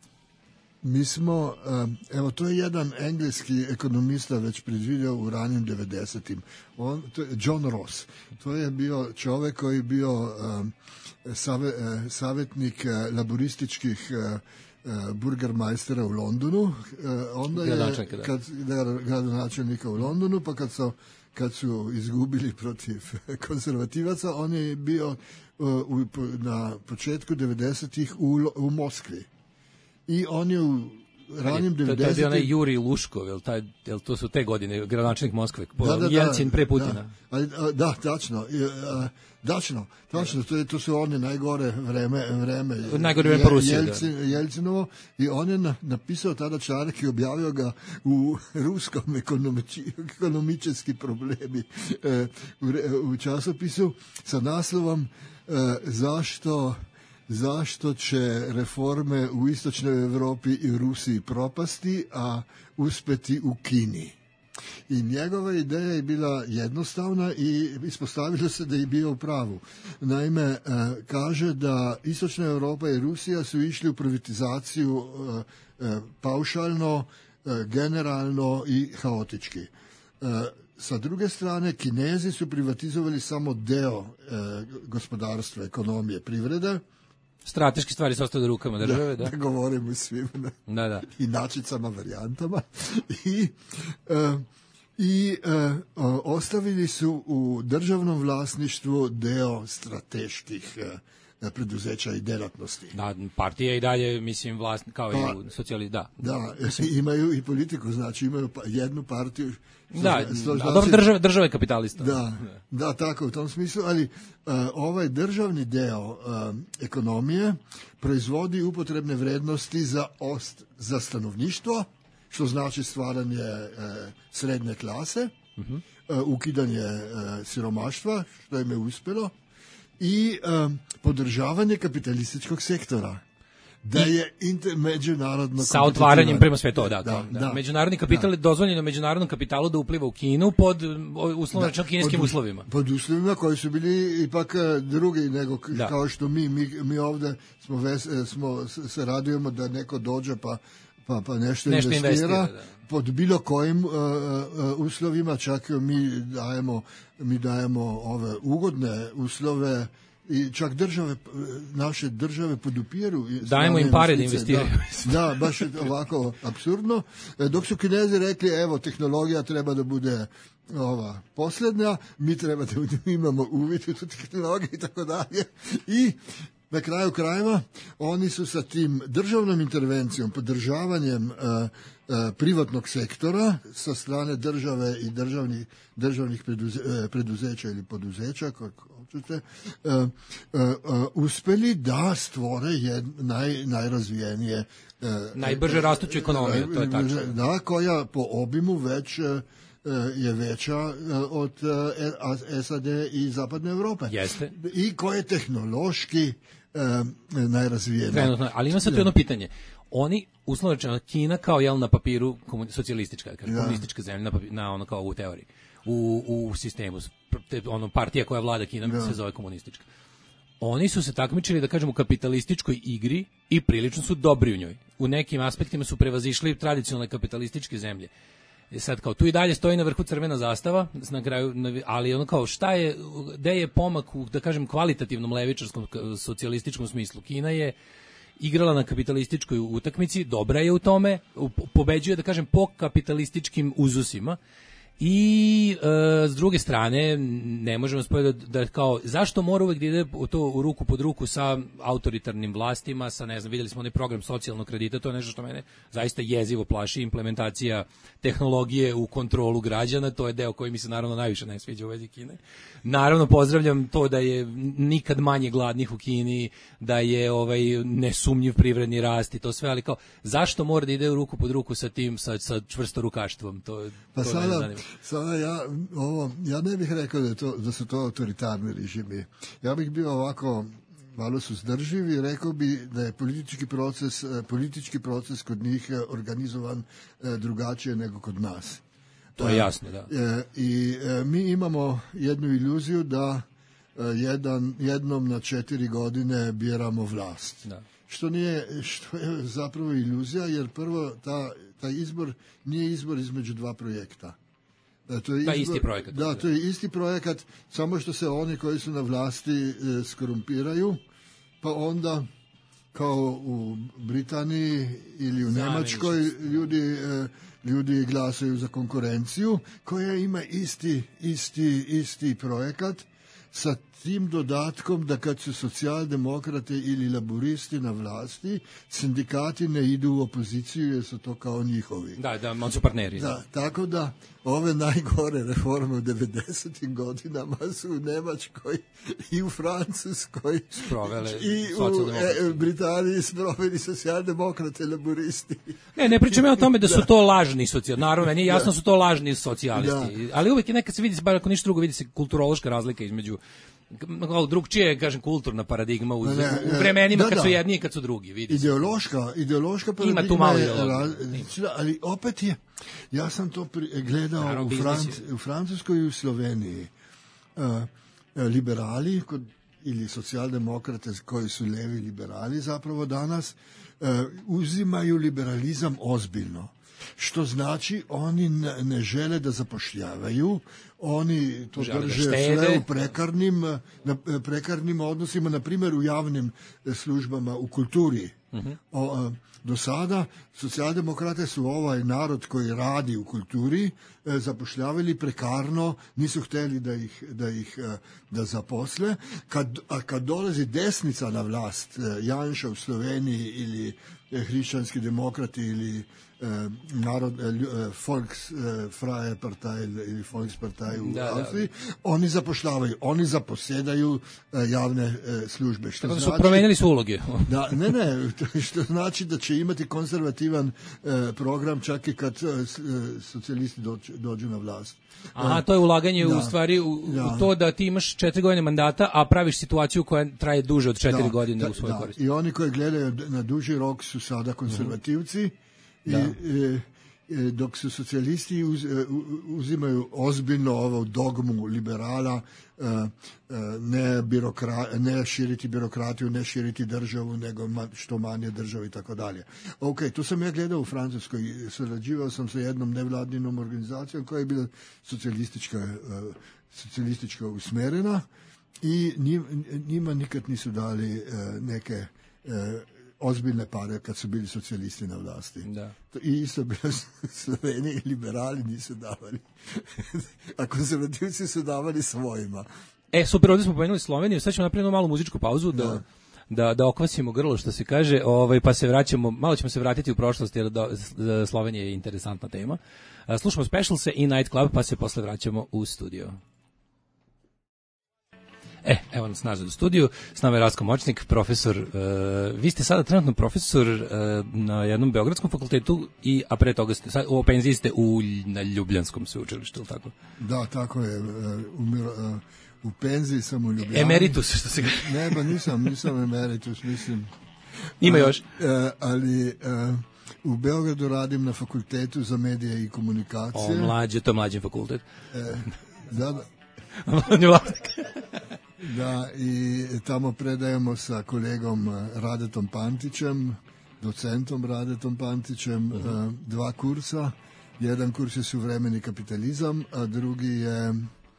mi smo, um, evo, to je jedan engleski ekonomista već predvidio u ranim devedesetim. On, to je John Ross. To je bio čovjek koji je bio um, Save, savjetnik laborističkih burgermajstera u Londonu, onda je kad, gradonačelnika u Londonu, pa kad su, kad su izgubili protiv konzervativaca, on je bio u, na početku devedesetih u, u Moskvi. I on je u ranim devedesetih... To je bio onaj Jurij Luškov, jel, taj, jel to su te godine, gradonačelnik Moskve, da, da, Jelcin pre Putina. Da, da, tačno. Dačno, tačno, to, je, to su one najgore vreme, vreme najgore vreme Rusije, Jelcin, da. Jeljcinovo, i on je na, napisao tada članak i objavio ga u ruskom ekonomiči, ekonomičarski problemi e, u, u časopisu sa naslovom e, zašto zašto će reforme u istočnoj Evropi i Rusiji propasti, a uspeti u Kini. I njegova ideja je bila jednostavna i ispostavilo se da je bio u pravu. Naime, kaže da istočna Europa i Rusija su išli u privatizaciju paušalno, generalno i haotički. Sa druge strane, Kinezi su privatizovali samo deo gospodarstva, ekonomije, privrede, Strateške stvari se ostaju u rukama države, da. Da, da govorimo svim da, da. inačicama, varijantama. I, uh, i uh, ostavili su u državnom vlasništvu deo strateških uh, preduzeća i delatnosti. Da, partija i dalje, mislim, vlasnik, kao pa, i u socijali, da. Da, imaju i politiku, znači imaju jednu partiju. Da, što, znači, a dobro, država, država je kapitalista. Da, da, tako u tom smislu, ali uh, ovaj državni deo uh, ekonomije proizvodi upotrebne vrednosti za, ost, za stanovništvo, što znači stvaranje uh, srednje klase, uh-huh. uh, ukidanje uh, siromaštva, što im je uspjelo, i um, podržavanje kapitalističkog sektora. Da je inter, međunarodno sa otvaranjem prema svetu, da, da, da, da. Međunarodni kapital, da. Dozvoljeno međunarodnom kapitalu da upliva u Kinu pod uslovno rečeno kineskim pod, uslovima. Pod uslovima koji su bili ipak drugi nego da. Kao što mi, mi, mi ovde smo, ves, smo se radujemo da neko dođe pa pa, pa nešto, nešto investira, investira da. Pod bilo kojim uh, uh, uslovima, čak mi dajemo, mi dajemo ove ugodne uslove i čak države, naše države podupiru. Dajemo im pare da investiraju. Da, da, baš je ovako apsurdno. Dok su Kinezi rekli, evo, tehnologija treba da bude ova posljednja, mi treba da imamo uvid u tu tehnologiju i tako dalje. I na kraju krajeva oni su sa tim državnom intervencijom, podržavanjem uh, uh, privatnog sektora sa strane države i državnih, državnih preduze, uh, preduzeća ili poduzeća, kako hoćete, uh, uh, uh, uspeli da stvore jed, naj, najrazvijenije uh, najbrže rastuću ekonomiju, to je tačno. Da, koja po obimu već uh, je veća od S A D i Zapadne Evrope. Jeste. I koje tehnološki um, najrazvijenije. Trenutno, ali ima sad jedno pitanje. Oni, uslovno rečeno, Kina kao jel na papiru socijalistička, kažem, ja. komunistička zemlja na, papir, na ono kao u teoriji, u, u sistemu, te, ono partija koja vlada Kinom ja. se zove komunistička. Oni su se takmičili, da kažem, u kapitalističkoj igri i prilično su dobri u njoj. U nekim aspektima su prevazišli tradicionalne kapitalističke zemlje. Sad kao tu i dalje stoji na vrhu crvena zastava, na kraju, ali ono kao šta je, gde je pomak u, da kažem, kvalitativnom levičarskom socijalističkom smislu. Kina je igrala na kapitalističkoj utakmici, dobra je u tome, pobeđuje, da kažem, po kapitalističkim uzusima. I e, s druge strane ne možemo spomenuti da, da kao zašto mora uvek da ide to u ruku pod ruku sa autoritarnim vlastima, sa ne znam, vidjeli smo onaj program socijalnog kredita, to je nešto što mene zaista jezivo plaši, implementacija tehnologije u kontrolu građana, to je deo koji mi se naravno najviše ne sviđa u vezi Kine. Naravno pozdravljam to da je nikad manje gladnih u Kini, da je ovaj nesumnjiv privredni rast i to sve, ali kao zašto mora da ide u ruku pod ruku sa tim, sa, sa čvrstorukaštvom, to, pa to sada, ne zanima. Sada ja, ovo, ja ne bih rekao da, je to, da su to autoritarni režimi. Ja bih bio ovako malo suzdrživ i rekao bi da je politički proces, politički proces kod njih organizovan drugačije nego kod nas. To je jasno, da. I mi imamo jednu iluziju da jedan, jednom na četiri godine biramo vlast. Da. Što nije, što je zapravo iluzija, jer prvo ta, taj izbor nije izbor između dva projekta. Da, to je da, izbor, isti projekat. Da, to je isti projekat, samo što se oni koji su na vlasti e, skorumpiraju, pa onda kao u Britaniji ili u Njemačkoj ljudi, e, ljudi glasaju za konkurenciju koja ima isti, isti, isti projekat sa tim dodatkom da kad su socijaldemokrate ili laburisti na vlasti, sindikati ne idu u opoziciju jer su to kao njihovi. Da, da, on su partneri. Da, da. Tako da ove najgore reforme u devedesetim godinama su u Nemačkoj i u Francuskoj sprovele i u e, Britaniji sproveli socijaldemokrate, laburisti. Ne, ne pričam ja o tome da su to lažni socijalisti. Naravno, meni je jasno da su to lažni socijalisti. Da. Ali uvek je nekad se vidi, bar ako ništa drugo, vidi se kulturološka razlika između drugčije je, kažem, kulturna paradigma u, ne, ne, u vremenima da, kad su jedni i kad su drugi. Vidi ideološka, ideološka paradigma ima tu malo je, ali opet je, ja sam to pri, gledao Naravno, u, Franc, u Francuskoj i u Sloveniji. Uh, liberali kod, ili socijaldemokrate koji su levi liberali zapravo danas uh, uzimaju liberalizam ozbiljno. što znači oni ne žele da zapošljavaju, oni to žele drže sve u prekarnim, na prekarnim odnosima, na primjer u javnim službama, u kulturi. Uh-huh. O, do sada socijaldemokrate su ovaj narod koji radi u kulturi e, zapošljavali prekarno, nisu htjeli da ih, da ih e, da zaposle. Kad, a kad dolazi desnica na vlast, e, Janša u Sloveniji ili e, hrišćanski demokrati ili e, narod, e, Volksfreie Partei ili Volkspartei u da, Austriji, da. Oni zapošljavaju, oni zaposjedaju e, javne e, službe. Što Tako da znači, su promenili su uloge. Da, ne, ne, što znači da će imati konzervativan e, program čak i kad e, socijalisti dođu, dođu na vlast. Aha, to je ulaganje da, u stvari u, da. u to da ti imaš četiri godine mandata, a praviš situaciju koja traje duže od četiri da, godine da, u svojoj da. koristi. I oni koji gledaju na duži rok su sada konzervativci uh-huh. i e, dok su socijalisti uz, uzimaju ozbiljno ovu dogmu liberala, ne, birokra, ne širiti birokratiju, ne širiti državu, nego što manje državu i tako dalje. Ok, to sam ja gledao u Francuskoj, surađivao sam sa jednom nevladinom organizacijom koja je bila socijalistička, socijalistička usmerena i njima nikad nisu dali neke ozbiljne pare kad su bili socijalisti na vlasti. Da. I isto bilo Sloveniji i liberali nisu davali. A konzervativci su davali svojima. E, super, ovdje smo pomenuli Sloveniju, sad ćemo napraviti malu muzičku pauzu da, da. da, da okvasimo grlo, što se kaže, ovaj, pa se vraćamo, malo ćemo se vratiti u prošlost, jer do, Slovenija je interesantna tema. Slušamo Specialse i Night Club, pa se posle vraćamo u studio. E, evo nas nazad u studiju, s nama je Ratko Moćnik, profesor, uh, vi ste sada trenutno profesor uh, na jednom beogradskom fakultetu, i, a pre toga ste, sad, u penziji ste u, na Ljubljanskom sveučilištu, ili tako? Da, tako je, uh, umir, uh, u penziji sam u Ljubljani. Emeritus, što se ga... Ne, ba nisam, nisam emeritus, mislim. Ima još? Uh, uh, ali... Uh, u Beogradu radim na fakultetu za medije i komunikacije. O, mlađe, to je mlađi fakultet. Uh, da, da. Da, i tamo predajemo sa kolegom Radetom Pantićem, docentom Radetom Pantićem, uh-huh. dva kursa. Jedan kurs je suvremeni kapitalizam, a drugi je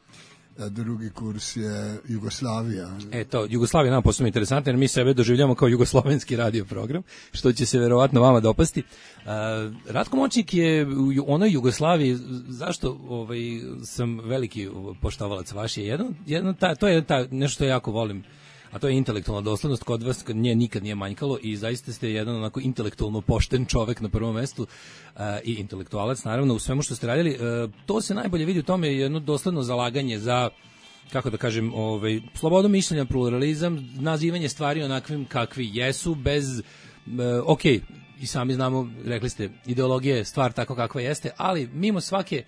a drugi kurs je Jugoslavija. E to, Jugoslavija nam posebno interesantna, jer mi sebe doživljamo kao jugoslovenski radio program, što će se verovatno vama dopasti. Uh, Ratko Moćnik je u onoj Jugoslaviji, zašto ovaj, sam veliki poštovalac vaš, je jedno, jedno ta, to je ta, nešto što ja jako volim, a to je intelektualna doslednost, kod vas nje nikad nije manjkalo i zaista ste jedan onako intelektualno pošten čovek na prvom mestu uh, i intelektualac naravno u svemu što ste radili. Uh, to se najbolje vidi u tome, jedno dosledno zalaganje za, kako da kažem, ovaj, slobodu mišljenja, pluralizam, nazivanje stvari onakvim kakvi jesu, bez, uh, ok, i sami znamo, rekli ste, ideologija je stvar tako kakva jeste, ali mimo svake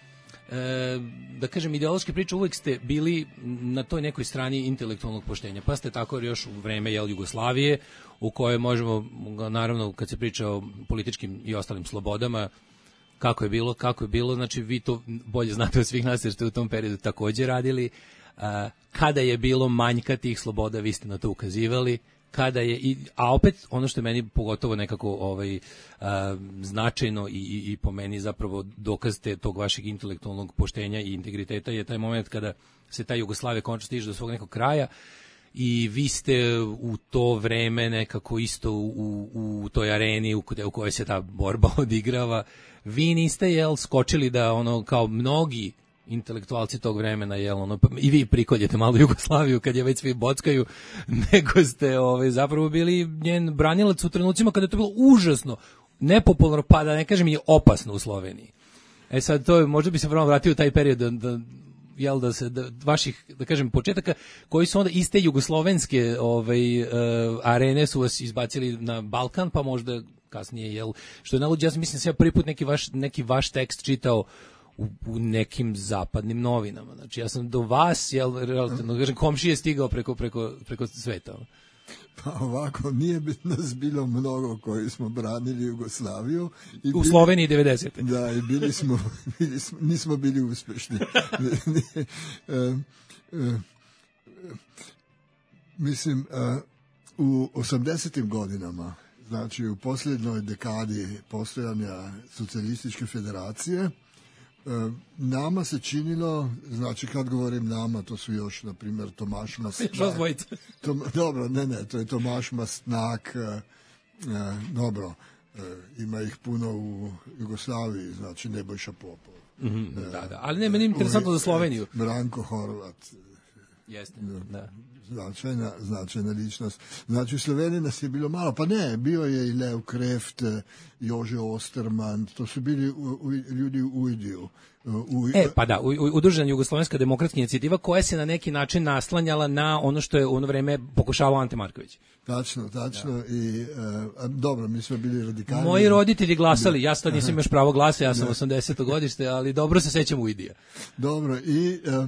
E, da kažem, ideološke priče uvijek ste bili na toj nekoj strani intelektualnog poštenja, pa ste tako još u vreme jel, Jugoslavije, u kojoj možemo, naravno, kad se priča o političkim i ostalim slobodama, kako je bilo, kako je bilo, znači vi to bolje znate od svih nas jer ste u tom periodu također radili. E, kada je bilo manjka tih sloboda, vi ste na to ukazivali. Kada je, a opet ono što je meni pogotovo nekako ovaj, a, značajno i, i, i po meni zapravo dokaz te tog vašeg intelektualnog poštenja i integriteta je taj moment kada se ta Jugoslavija konačno stiže do svog nekog kraja i vi ste u to vreme nekako isto u, u toj areni u, u kojoj se ta borba odigrava. Vi niste jel skočili da ono kao mnogi intelektualci tog vremena, jel, ono, i vi prikoljete malo Jugoslaviju kad je već svi bockaju, nego ste ovaj, zapravo bili njen branilac u trenucima kada je to bilo užasno, nepopularno, pa da ne kažem i opasno u Sloveniji. E sad, to je, možda bi se vrlo vratio u taj period da, da jel, da se, da, vaših, da kažem, početaka, koji su onda iste jugoslovenske ovaj, uh, arene su vas izbacili na Balkan, pa možda kasnije, jel, što je naluđe, ja mislim se ja prvi put neki vaš, neki vaš tekst čitao U, u nekim zapadnim novinama. Znači, ja sam do vas, jel, relativno, kažem, komšije stigao preko, preko, preko sveta. Pa ovako, nije bi nas bilo mnogo koji smo branili Jugoslaviju. I u bili, Sloveniji devedesete. Da, i bili smo, bili smo nismo bili uspešni. e, e, e, mislim, e, u osamdesetim godinama, znači u posljednjoj dekadi postojanja socijalističke federacije, nama se činilo, znači kad govorim nama, to su još, na primjer, Tomaš Mastnak. Tom, dobro, ne, ne, to je Tomaš Mastnak, e, dobro, e, ima ih puno u Jugoslaviji, znači Nebojša Popov. Mm-hmm, e, da, da, ali ne, meni je interesantno za Sloveniju. Branko Horvat. Jeste, da. Značajna, značajna ličnost. Znači u Sloveniji nas je bilo malo, pa ne, bio je i Leo Kreft, Jože Osterman, to su bili u, u, ljudi u Ujdiju. U, e, pa da, udružena Jugoslovenska demokratska inicijativa koja se na neki način naslanjala na ono što je u ono vreme pokušavao Ante Marković. Tačno, tačno. Da. I, uh, dobro, mi smo bili radikalni. Moji roditelji glasali, ja sad nisam još pravo glasa, ja sam osamdeseto godište, ali dobro se sećam Ujdija. Dobro, i... Uh,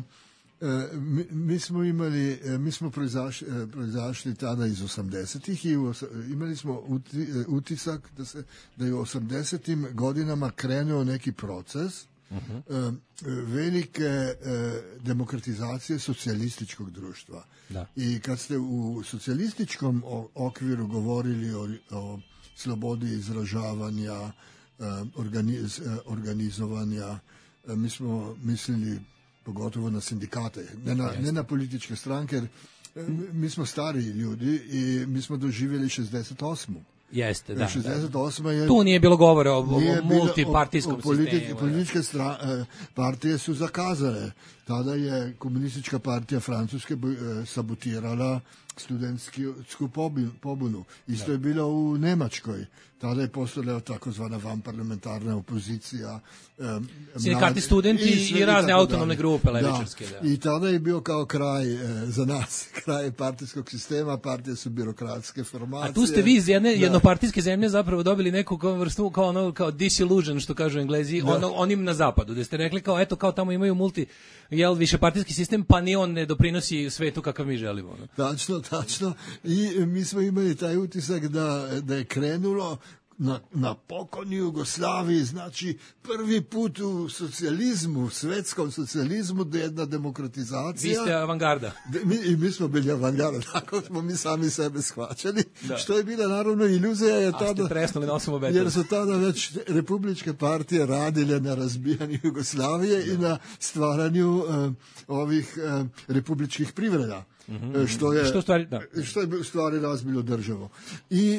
Mi, mi smo imali, mi smo proizašli, proizašli tada iz osamdesetih i u, imali smo uti, utisak da, se, da je u osamdesetim godinama krenuo neki proces uh-huh. velike demokratizacije socijalističkog društva. Da. I kad ste u socijalističkom okviru govorili o, o slobodi izražavanja, organiz, organizovanja, mi smo mislili pogotovo na sindikate, ne na, ne na političke stranke, mi smo stariji ljudi i mi smo doživjeli šezdeset osmu. Jeste, da. šezdeset osma je, tu nije bilo govora o, o multipartijskom o, o politi, sistemu. Političke stra, partije su zakazale. Tada je komunistička partija Francuske sabotirala studentsku pobunu. Isto da. je bilo u Nemačkoj. Tada je postojala takozvana vanparlamentarna opozicija. Um, Sindikati, studenti i, i razne autonomne grupe levičarske. Da. Da. I tada je bio kao kraj e, za nas, kraj partijskog sistema, partije su birokratske formacije. A tu ste vi iz jedne da. jednopartijske zemlje zapravo dobili neku kao vrstu, kao ono, kao disillusion, što kažu Englezi, ono, onim na zapadu, gde ste rekli kao, eto, kao tamo imaju multi, jel, višepartijski sistem, pa ni on ne doprinosi svetu kakav mi želimo. No? Tačno, tačno. I mi smo imali taj utisak da, da je krenulo na, na pokojnoj Jugoslaviji, znači prvi put u socijalizmu, u svetskom socijalizmu, da je jedna demokratizacija. Vi ste avangarda. Mi, I mi smo bili avangarda, tako smo mi sami sebe shvaćali, da. Što je bila naravno iluzija. Je tada, A ste presnuli na osam obetali. Jer su tada već republičke partije radile na razbijanju Jugoslavije da. i na stvaranju uh, ovih uh, republičkih privreda. Mm-hmm. Što je, što, stvari, da. što je u stvari razbilo državu. I,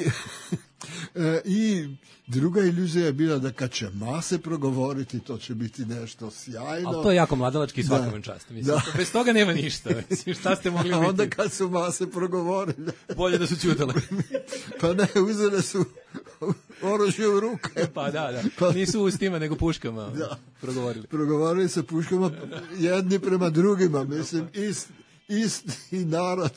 i druga iluzija je bila da kad će mase progovoriti, to će biti nešto sjajno. Ali to je jako mladalački i svakom čast. Mislim, da. Bez toga nema ništa. Mislim, šta ste mogli biti? A onda kad su mase progovorile. Bolje da su ćutale. Pa ne, uzele su oružje u ruke. Pa da, da. Pa, nisu ustima, nego puškama da. progovorili. Progovorili sa puškama jedni prema drugima. Mislim, ist, isti narod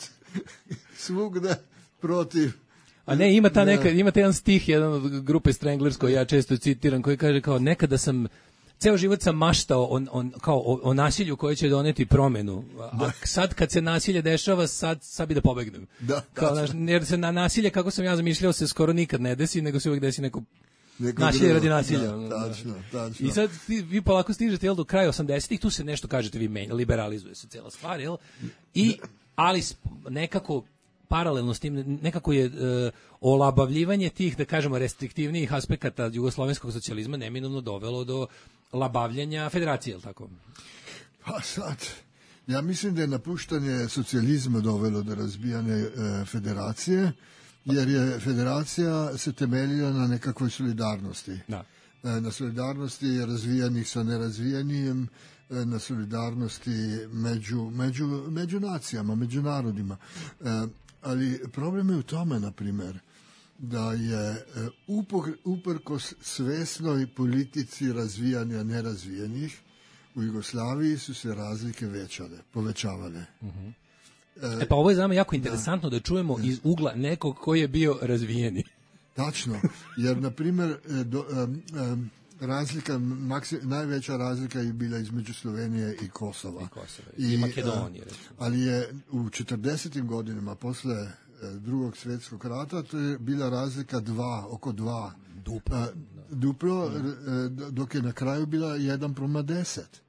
svugde protiv. A ne, ima ta neka, ima taj jedan stih, jedan od grupe Stranglers koji ja često citiram, koji kaže kao nekada sam, ceo život sam maštao on, on, kao o, o nasilju koje će doneti promenu, a da. sad kad se nasilje dešava, sad, sad bi da pobegnem. Da, kao, naš, jer se na nasilje, kako sam ja zamišljao, se skoro nikad ne desi, nego se uvijek desi neko Neko nasilje radi nasilja. Da, tačno, tačno. I sad vi polako stižete jel, do kraja osamdesetih, tu se nešto, kažete vi, menja, liberalizuje se cijela stvar, jel? I, ali nekako, paralelno s tim, nekako je e, olabavljivanje tih, da kažemo, restriktivnijih aspekata jugoslovenskog socijalizma neminovno dovelo do labavljanja federacije, jel tako? Pa sad, ja mislim da je napuštanje socijalizma dovelo do razbijanja e, federacije, jer je federacija se temeljila na nekakvoj solidarnosti. Da. Na solidarnosti razvijenih sa nerazvijenim, na solidarnosti među, među, među nacijama, među narodima. Ali problem je u tome, na primjer, da je uprkos svesnoj politici razvijanja nerazvijenih, u Jugoslaviji su se razlike većale, povećavale. Uh-huh. E pa ovo je za nama jako interesantno da, da čujemo iz ugla nekog koji je bio razvijeni. Tačno, jer na primjer do, um, um, razlika, maksim, najveća razlika je bila između Slovenije i Kosova. I Kosova, i, i Makedonije. Uh, ali je u četrdesetim godinama posle uh, drugog svjetskog rata to je bila razlika dva, oko dva. Duplo. Uh, duplo, uh, dok je na kraju bila jedan prema deset.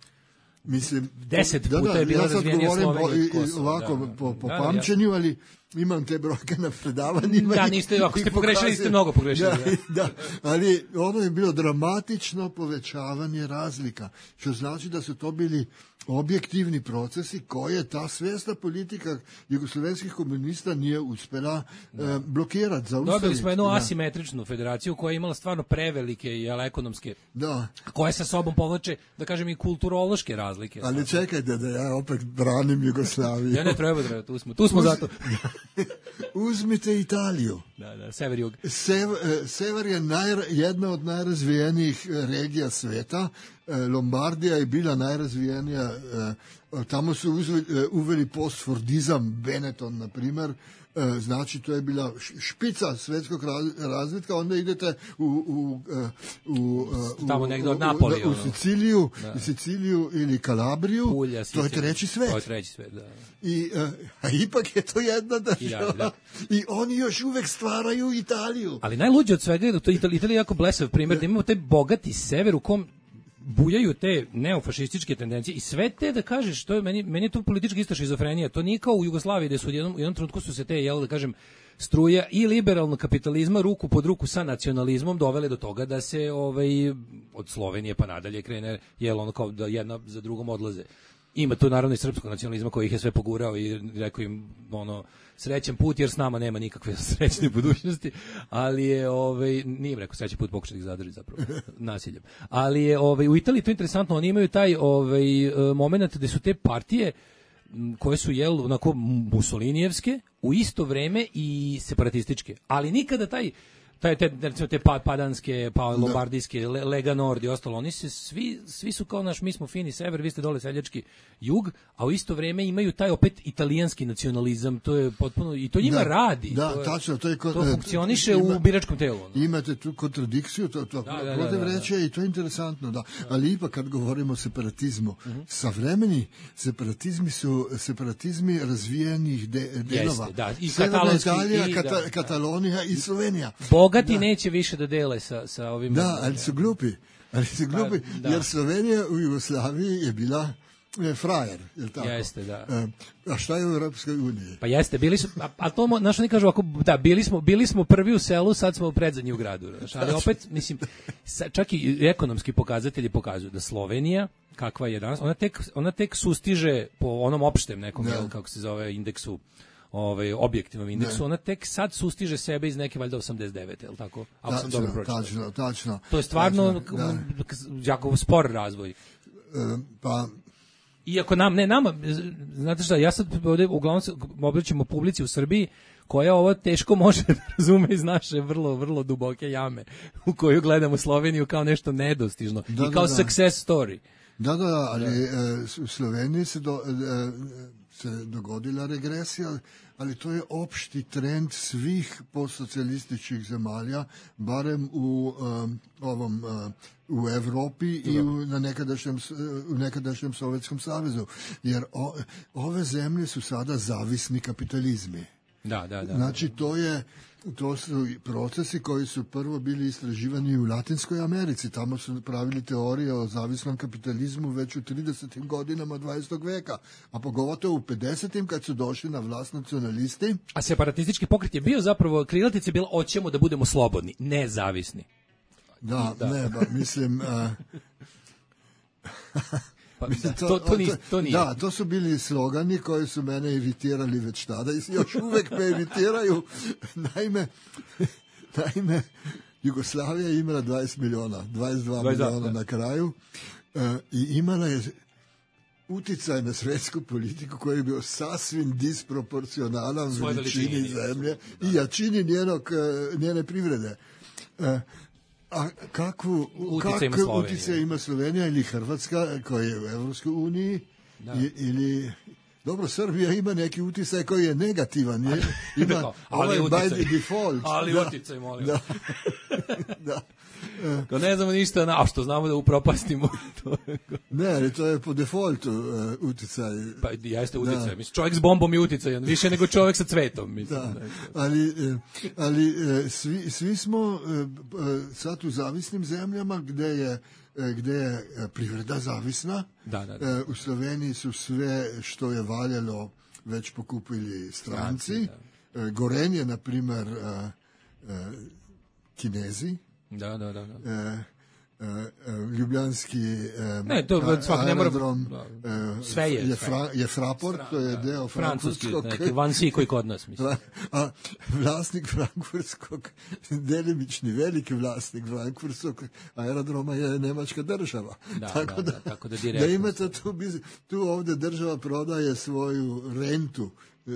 Mislim, deset puta da, da, je bila ja razvijenija Slovenija od Kosova. Ovako, da, da. po, po da, pamćenju, ali imam te brojke na predavanjima. Da, niste, ako ste pogrešili, ste mnogo pogrešili. Da, da, ali ono je bilo dramatično povećavanje razlika, što znači da su to bili objektivni procesi koje ta svjesna politika jugoslovenskih komunista nije uspela e, blokirati, zaustaviti. Dobili smo jednu asimetričnu federaciju koja je imala stvarno prevelike jel, ekonomske, da. koje sa sobom povlače, da kažem, i kulturološke razlike. Ali znači. Čekajte da ja opet branim Jugoslaviju. Ja ne treba, treba, tu smo, tu smo Uz, zato. Uzmite Italiju. Da, da, sever jug. Sev, sever je naj, jedna od najrazvijenijih regija sveta. Lombardija je bila najrazvijenija, tamo su uveli postfordizam, Benetton na primjer, znači to je bila špica svetskog razvitka, onda idete u, u, u, u, tamo negdje od Napoli, u, u Siciliju, da. Siciliju ili Kalabriju, Pulja, to je treći svet. To je treći svet, da. I, a ipak je to jedna država. I, da, da. I oni još uvek stvaraju Italiju. Ali najluđe od svega je da to Italija, Italija je jako blesav primjer, da imamo taj bogati sever u kom bujaju te neofašističke tendencije i sve te, da kažeš, to je meni, meni je to politička isto šizofrenija, to nije kao u Jugoslaviji gde su u jednom, u jednom trenutku su se te, jel, da kažem, struja i liberalnog kapitalizma ruku pod ruku sa nacionalizmom dovele do toga da se ovaj, od Slovenije pa nadalje krene, jel, ono kao da jedna za drugom odlaze. Ima tu naravno i srpskog nacionalizma koji ih je sve pogurao i rekao im ono srećan put jer s nama nema nikakve srećne budućnosti, ali je ovaj nije rekao srećan put pokušati ih zadržati zapravo nasiljem. Ali je ovaj u Italiji to je interesantno, oni imaju taj ovaj momenat da su te partije koje su jel onako musolinijevske u isto vreme i separatističke, ali nikada taj taj te recimo te padanske, pa lombardijske, Lega Nord i ostalo, oni se svi svi su kao naš, mi smo fini sever, vi ste dole seljački jug, a u isto vrijeme imaju taj opet italijanski nacionalizam, to je potpuno i to njima da, radi. Da, to je, tačno, to je ko, to funkcioniše ima, u biračkom telu. No. Imate tu kontradikciju, to to da, da, da, reče i to je interesantno, da. Ali ipak kad govorimo o separatizmu, uh-huh. savremeni separatizmi su separatizmi razvijenih de, delova. Jeste, da, i Severna Italija, i, Kata, da, Katalonija da. I Slovenija. Bogati da. neće više da dele sa, sa ovim... Da, ali su glupi. Ali su glupi, da. Jer Slovenija u Jugoslaviji je bila e, frajer, je li tako? Jeste, da. E, a šta je u Europskoj uniji? Pa jeste, bili su, a, a to, znaš, oni kažu, ako, da, bili smo, bili smo prvi u selu, sad smo predzadnji u gradu. Znaš, ali opet, mislim, čak i ekonomski pokazatelji pokazuju da Slovenija, kakva je danas, ona tek, ona tek sustiže po onom opštem nekom, jel, kako se zove, indeksu, ovaj objektivnom indeksu, ne. Ona tek sad sustiže sebe iz neke valjda osamdeset devete, el tako? Ako sam dobro pročitao. Tačno, tačno. To je stvarno jako spor razvoj. E, pa iako nam ne nama, znate šta, ja sad ovdje uglavnom se obraćamo publici u Srbiji koja ovo teško može da razume iz naše vrlo, vrlo duboke jame u koju gledamo Sloveniju kao nešto nedostižno da, i kao da, da. Success story. Da, da, ali da. U Sloveniji se do, se dogodila regresija, ali to je opšti trend svih postsocijalističkih zemalja, barem u um, ovom uh, u Evropi i u, na nekadašnjem, u nekadašnjem Sovjetskom savezu, jer o, ove zemlje su sada zavisni kapitalizmi. Da, da, da. Znači to je to su procesi koji su prvo bili istraživani u Latinskoj Americi. Tamo su pravili teorije o zavisnom kapitalizmu već u tridesetim godinama dvadesetog veka, a pogotovo u pedesetim kad su došli na vlast nacionalisti. A separatistički pokret je bio zapravo, krilatica je bila hoćemo da budemo slobodni, nezavisni. Da, da. ne, ba, mislim... Uh, Pa, da, to, to, nije, to nije. Da, to su bili slogani koji su mene iritirali već tada i još uvek me iritiraju. Naime, naime, Jugoslavija je imala dvadeset miliona, dvadeset dva miliona na kraju uh, i imala je uticaj na svetsku politiku koji je bio sasvim disproporcionalan veličini zemlje i jačini njenog, njene privrede. Uh, A kakvu utjecaj ima Slovenija? Utjecaj ima Slovenija ili Hrvatska koja je u Evropskoj uniji i, ili dobro, Srbija ima neki utjecaj koji je negativan, je, ima no, ali ovaj by the default. Ali da, utjecaj, molim. Da. da. Ko ne znamo ništa, a što znamo da upropastimo. Ne, ali to je po defaultu uh, utjecaj. Pa jeste utjecaj. Da. Mislim, čovjek s bombom je utjecajan, više nego čovjek sa cvetom. Mislim. Da. Ali, ali svi, svi smo sad u zavisnim zemljama gde je gde je privreda zavisna. Da, da, da. U Sloveniji su sve što je valjalo već pokupili stranci. stranci Gorenje, na primer, Kinezi. Da, da, da. da. E, ljubljanski ne, to svak ne mora, sve je, je, fra, je Fraport, to je deo francuskog, neki Vansi koji kod nas, mislim. A vlasnik frankfurtskog, delimični veliki vlasnik frankfurtskog aerodroma je nemačka država. Da, tako da, da, da, tako da, direktno. Da imate tu, tu ovde država prodaje svoju rentu,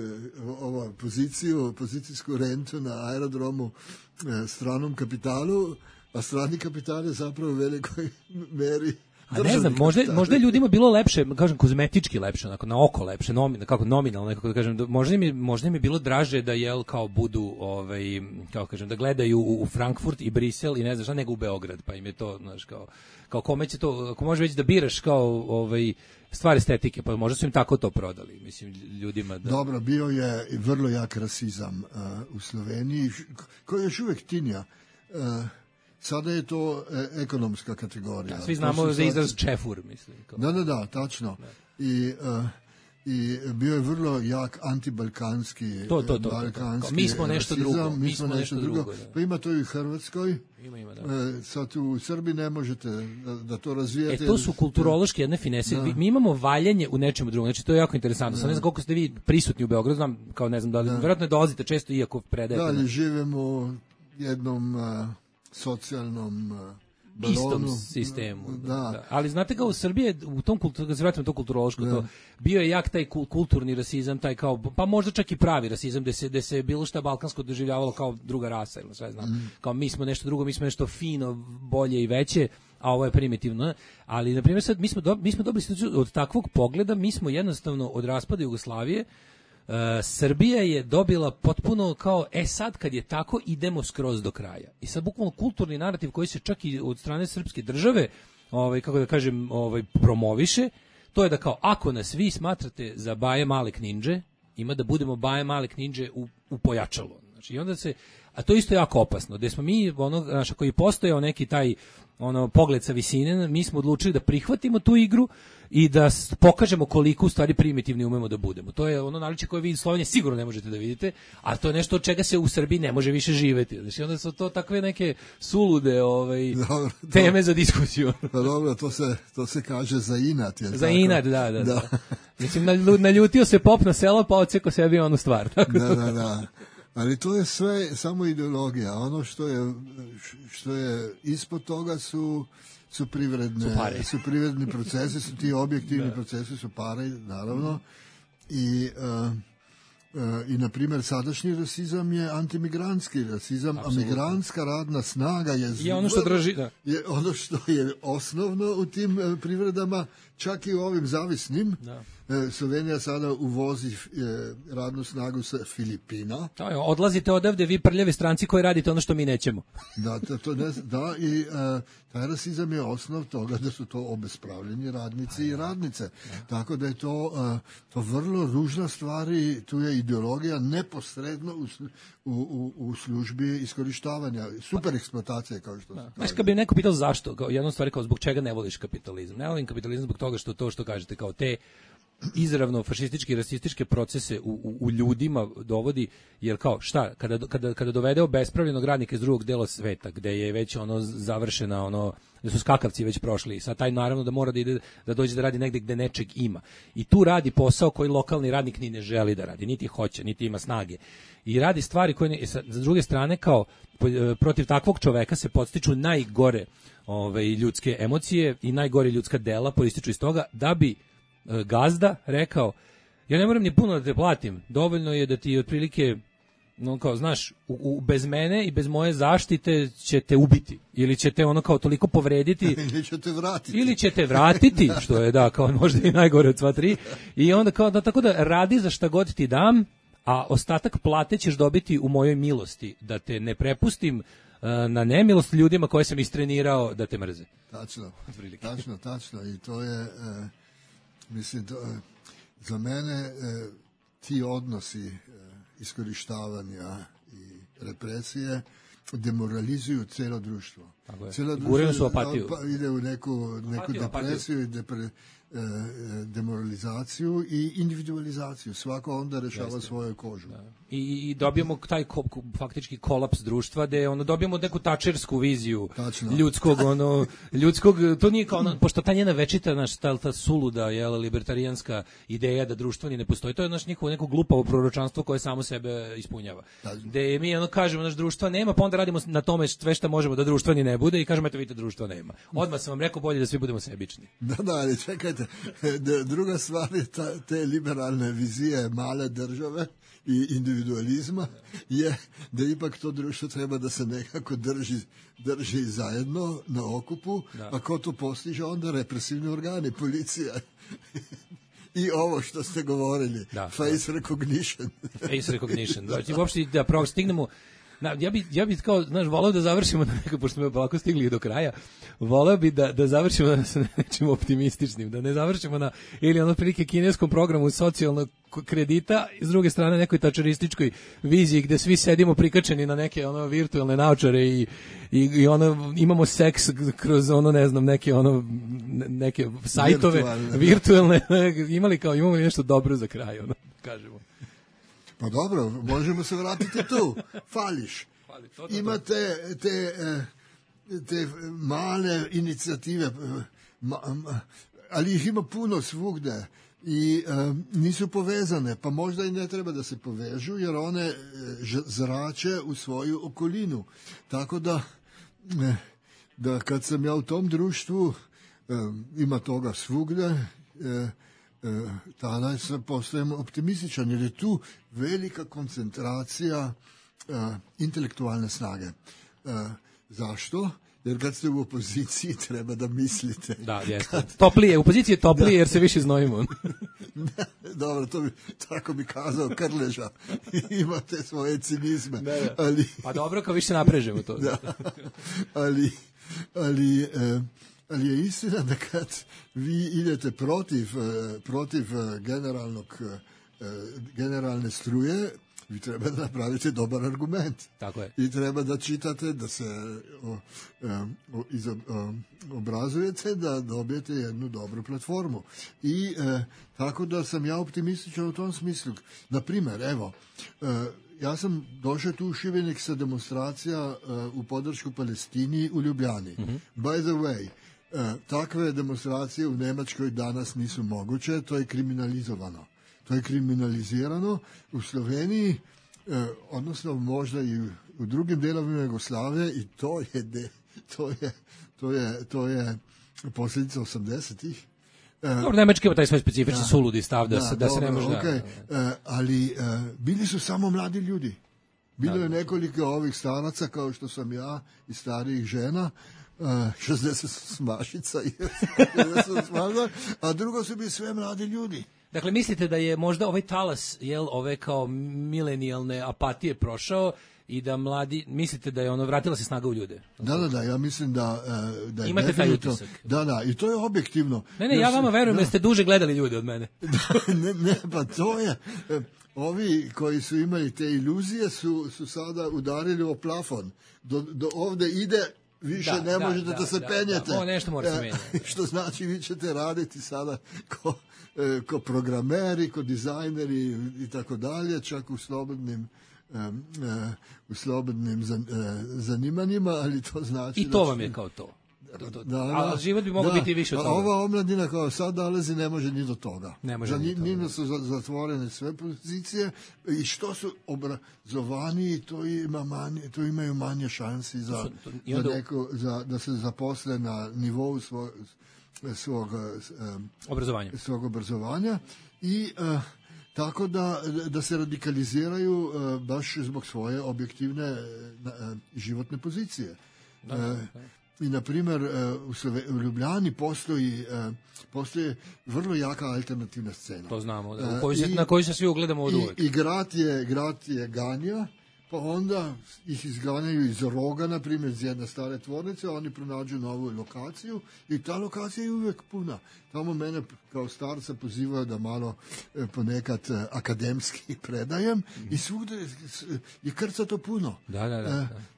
ovu poziciju, pozicijsku rentu na aerodromu stranom kapitalu, a strani kapital je zapravo u velikoj meri. A ne znam, možda, možda je ljudima bilo lepše, kažem, kozmetički lepše, onako, na oko lepše, nomin, kako nominalno, nekako da kažem, možda mi, možda mi je bilo draže da jel kao budu, ovaj, kao kažem, da gledaju u, u Frankfurt i Brisel i ne znam šta, nego u Beograd, pa im je to, znaš, kao, kao kome će to, ako može već da biraš kao, ovaj, stvar estetike, pa možda su im tako to prodali, mislim, ljudima da... Dobro, bio je vrlo jak rasizam uh, u Sloveniji, koji je još uvek tinja. Uh, Sada je to e, ekonomska kategorija. Da, svi znamo za izraz čefur, mislim. Kao. Da, da, da, tačno. Da. I, uh, I bio je vrlo jak antibalkanski, to, to, to, balkanski to, to. Mi smo nešto rasizam, drugo. Mi smo nešto drugo. drugo da. Pa ima to i u Hrvatskoj. Ima, ima, da. E, sad u Srbiji ne možete da, da to razvijate. E, to su kulturološki jedne finese. Da. Mi imamo valjanje u nečemu drugom. Znači, to je jako interesantno. Da. Sad ne znam koliko ste vi prisutni u Beogradu, znam, kao ne znam, da li, da. Vjerojatno ne dolazite često, iako predajete. Da, ali živimo u jednom... Uh, socijalnom uh, istom sistemu. Da. Da. Ali znate kao u Srbiji, u tom kulturu, da se vratimo to kulturološko, to, bio je jak taj kulturni rasizam, taj kao, pa možda čak i pravi rasizam, gde se, gde se bilo šta balkansko doživljavalo kao druga rasa, ili sve znam. Mm. Kao mi smo nešto drugo, mi smo nešto fino, bolje i veće, a ovo je primitivno. Ali, na primjer, sad mi smo, do, mi smo dobili situaciju od takvog pogleda, mi smo jednostavno od raspada Jugoslavije, Uh, Srbija je dobila potpuno kao, e sad kad je tako idemo skroz do kraja. I sad bukvalno kulturni narativ koji se čak i od strane srpske države, ovaj, kako da kažem, ovaj, promoviše, to je da kao, ako nas vi smatrate za Baje Male Knindže, ima da budemo Baje Male Knindže u, u pojačalo. Znači, i onda se, a to isto jako opasno, gde smo mi, ono, znači, koji postojao neki taj ono pogled sa visine, mi smo odlučili da prihvatimo tu igru i da pokažemo koliko u stvari primitivni umemo da budemo. To je ono naličje koje vi iz Slovenije sigurno ne možete da vidite, a to je nešto od čega se u Srbiji ne može više živeti. Znači onda su to takve neke sulude ovaj, dobro, teme dobro. Za diskusiju. Pa dobro, to se, to se kaže za inat. Za tako? Inat, da, da. da. Mislim, naljutio se pop na selo, pa odseko sebi onu stvar. Tako da, da, da. Ali to je sve samo ideologija. Ono što je, što je ispod toga su su privredne su, su privredni procesi, su ti objektivni procesi, su pare, naravno. I uh, uh, i na primjer sadašnji rasizam je antimigrantski rasizam, absolutno. A migrantska radna snaga je je ono što drži, da. Je ono što je osnovno u tim uh, privredama, čak i u ovim zavisnim. Da. Slovenija sada uvozi radnu snagu sa Filipina. To je, odlazite odavde vi prljavi stranci koji radite ono što mi nećemo. Da, to, to ne, da i uh, taj rasizam je osnov toga da su to obespravljeni radnici i radnice. Ja. Tako da je to, uh, to vrlo ružna stvar i tu je ideologija neposredno u, u, u službi iskorištavanja, super eksploatacije kao što se kaže. Znaš, kad bi neko pitao zašto, kao jednu stvar kao zbog čega ne voliš kapitalizam. Ne volim kapitalizam zbog toga što to što kažete kao te izravno fašističke i rasističke procese u, u, u ljudima dovodi, jer kao šta, kada, kada, kada dovede obespravljenog radnika iz drugog dela sveta, gde je već ono završena, ono, gde su skakavci već prošli, i sad taj naravno da mora da ide, da dođe da radi negde gde nečeg ima. I tu radi posao koji lokalni radnik ni ne želi da radi, niti hoće, niti ima snage. I radi stvari koje, ne, sa, s druge strane, kao protiv takvog čoveka se podstiču najgore ove, ljudske emocije i najgore ljudska dela podstiču iz toga da bi gazda rekao, ja ne moram ni puno da te platim, dovoljno je da ti otprilike, no kao, znaš, u, u, bez mene i bez moje zaštite će te ubiti, ili će te ono kao toliko povrediti, ili će te vratiti, ili će te vratiti, što je da, kao možda i najgore od sva tri, i onda kao, da, tako da radi za šta god ti dam, a ostatak plate ćeš dobiti u mojoj milosti, da te ne prepustim uh, na nemilost ljudima koje sam istrenirao da te mrze. Tačno, tačno, tačno, i to je... Uh... Mislim, to, za mene e, ti odnosi e, iskorištavanja i represije demoralizuju celo društvo. Guraju su apatiju. Pa ide u neku, neku apatiju, depresiju i depre, demoralizaciju i individualizaciju. Svako onda rešava Jeste. svoju kožu. Da. I, i dobijemo taj ko, faktički kolaps društva gde ono dobijemo neku tačersku viziju Tačno. ljudskog ono ljudskog to nije kao ono, pošto ta njena večita naš ta, ta suluda je libertarijanska ideja da društvo ni ne postoji, to je naš njihovo neko glupavo proročanstvo koje samo sebe ispunjava. Gde mi ono kažemo naš društva nema, pa onda radimo na tome sve što možemo da društva ni ne bude i kažemo eto vidite društva nema. Odmah sam vam rekao bolje da svi budemo sebični. Da, da, ali čekajte, druga stvar je ta, te liberalne vizije male države i individualizma je da ipak to društvo treba da se nekako drži, drži zajedno na okupu, da. A ko to postiže onda represivni organi, policija i ovo što ste govorili, da, face da. recognition. Face recognition, znači uopšte da prvo stignemo. Na, ja bi ja bi kao znaš voleo da završimo na neko, pošto smo polako stigli do kraja. Voleo bi da da završimo sa nečim optimističnim, da ne završimo na ili ono prilike kineskom programu socijalnog kredita, s druge strane nekoj tačerističkoj viziji gde svi sedimo prikačeni na neke ono virtuelne naočare i i, i ono imamo seks kroz ono ne znam neke ono neke sajtove virtuelne, virtuelne imali kao imamo nešto dobro za kraj ono kažemo. Pa dobro, možemo se vratiti tu. Fališ. Imate te, te male inicijative, ali ih ima puno svugde i nisu povezane, pa možda i ne treba da se povežu, jer one zrače u svoju okolinu. Tako da, da kad sam ja u tom društvu, ima toga svugde, tada se postajem optimističan, jer je tu velika koncentracija uh, intelektualne snage. Uh, zašto? Jer kad ste u opoziciji treba da mislite. Da, jeste. Kad... Toplije, u opoziciji je toplije da. Jer se više znojimo. Dobro, to bi, tako bi kazao Krleža. Imate svoje cinizme. Da, da. Ali... Pa dobro, kao više naprežemo to. Da. ali... ali uh, Ali je istina da kad vi idete protiv, protiv generalnog, generalne struje, vi treba da napravite dobar argument. Tako je. I treba da čitate, da se o, o, izo, o, obrazujete, da dobijete jednu dobru platformu. I e, tako da sam ja optimističan u tom smislu. Naprimer, evo, e, ja sam došao tu u Šibenik sa demonstracija e, u podršku Palestini u Ljubljani. Mm-hmm. By the way, E, takve demonstracije u Nemačkoj danas nisu moguće, to je kriminalizovano. To je kriminalizirano u Sloveniji, e, odnosno možda i u, u drugim delovima Jugoslavije i to je, de, to je, to je, to je posljedica osamdesetih. E, Dobro, Nemačka ima taj svoj specifični suludi stav da, da, se, da dobro, se ne može... Okay. Da, e, ali e, bili su samo mladi ljudi. Bilo da, je nekoliko ovih staraca kao što sam ja i starijih žena, Uh, šezdeset smašica i šezdeset smažica, a drugo su bili sve mladi ljudi. Dakle, mislite da je možda ovaj talas, jel, ove kao milenijalne apatije prošao i da mladi, mislite da je ono, vratila se snaga u ljude? Da, da, da, ja mislim da, da je imate taj utisak. Da, da, i to je objektivno. Ne, ne, ja vama verujem da, da ste duže gledali ljude od mene. ne, ne, pa to je... Ovi koji su imali te iluzije su, su sada udarili o plafon. Do, do ovde ide... Više da, ne možete da, da se da, penjete. Da, nešto mora se menjati. Što znači vi ćete raditi sada ko, e, ko programeri, ko dizajneri i tako dalje, čak u slobodnim e, e, u slobodnim zan, e, zanimanjima, ali to znači... I to vam je kao to. Da, da, da, ali život bi mogao da, biti više od toga. Ova omladina kao sad dolazi ne može ni do toga. Ne može da, ni do toga. Njima su zatvorene sve pozicije i što su obrazovaniji, to, ima manje, to imaju manje šansi za, to, to, za, neko, za da se zaposle na nivou svog, svog, um, obrazovanja. svog obrazovanja i uh, tako da, da se radikaliziraju uh, baš zbog svoje objektivne uh, životne pozicije. Da, da, da. I, na primjer, u Ljubljani postoji, postoji vrlo jaka alternativna scena. To znamo, da, koju se, I, na koju se svi ugledamo od uvek. I, i grad, je, grad je ganja, pa onda ih izganjaju iz Roga, na primjer, iz jedne stare tvornice, oni pronađu novu lokaciju i ta lokacija je uvek puna. Tamo mene kao starca pozivaju da malo ponekad akademski predajem mm. i svugde je krcato puno. Da, da, da. da.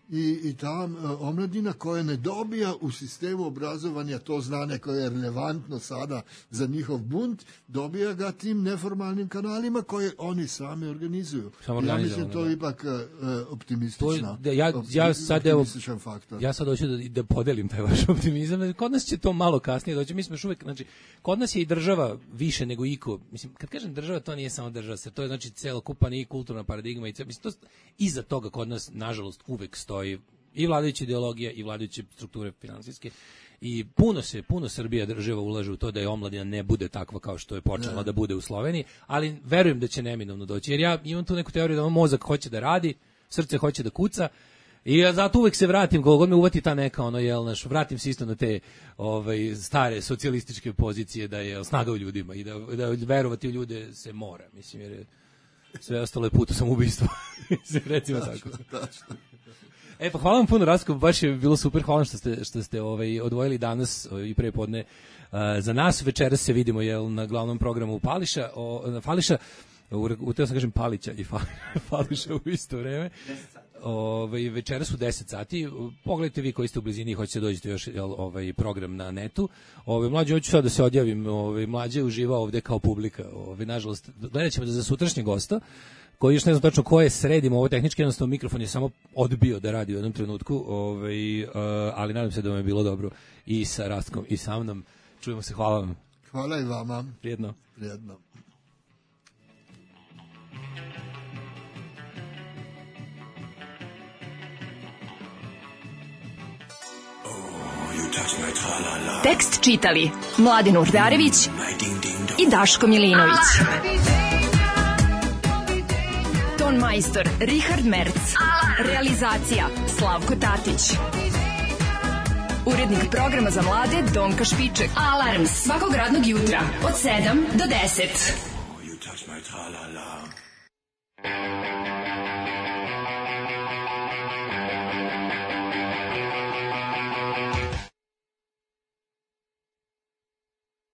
i, i ta omladina koja ne dobija u sistemu obrazovanja to znanje koje je relevantno sada za njihov bunt, dobija ga tim neformalnim kanalima koje oni sami organizuju. Ja mislim to je ipak uh, optimistična, to, ja, ja sad, optimističan evo, faktor. Ja sad hoću da, da podelim taj vaš optimizam. Kod nas će to malo kasnije doći. Mi smo još uvek, znači, kod nas je i država više nego iko. Mislim, kad kažem država, to nije samo država, to je znači celokupan i kulturna paradigma i mislim, to, iza toga kod nas, nažalost, uvek stoji i vladajuća ideologija i vladajuće strukture finansijske. I puno se, puno Srbija država ulaže u to da je omladina ne bude takva kao što je počela ne. da bude u Sloveniji, ali verujem da će neminovno doći. Jer ja imam tu neku teoriju da on mozak hoće da radi, srce hoće da kuca, i ja zato uvek se vratim, koliko god me uvati ta neka, ono, jel, naš, vratim se isto na te ovaj, stare socijalističke pozicije da je snaga u ljudima i da, da verovati u ljude se mora, mislim, jer je sve ostalo je puto samoubistvo. Recimo tako. E pa hvala vam puno, Rastko, baš je bilo super, hvala što ste, što ste ovaj, odvojili danas i pre podne uh, za nas. Večeras se vidimo jel, na glavnom programu Pališa, o, na Fališa, u, u teo sam kažem Palića i Fališa u isto vreme. Ovaj, večeras u deset sati, pogledajte vi koji ste u blizini i hoćete dođete još jel, ovaj, program na netu. Ovaj, mlađe, hoću sad da se odjavim, ovaj, mlađe uživa ovde kao publika. Ovaj, nažalost, gledat ćemo da za sutrašnje gosta, koji još ne znam tačno ko je, sredimo ovo tehnički, jednostavno mikrofon je samo odbio da radi u jednom trenutku, ovaj, uh, ali nadam se da vam je bilo dobro i sa Rastkom i sa mnom. Čujemo se, hvala vam. Hvala i vama. Prijedno. Prijedno. Tekst čitali Mladin Urdarević i Daško Milinović. Ton majstor Richard Merc. Realizacija Slavko Tatić. Urednik programa za mlade Donka Špiček. Alarms svakog radnog jutra od sedam do deset.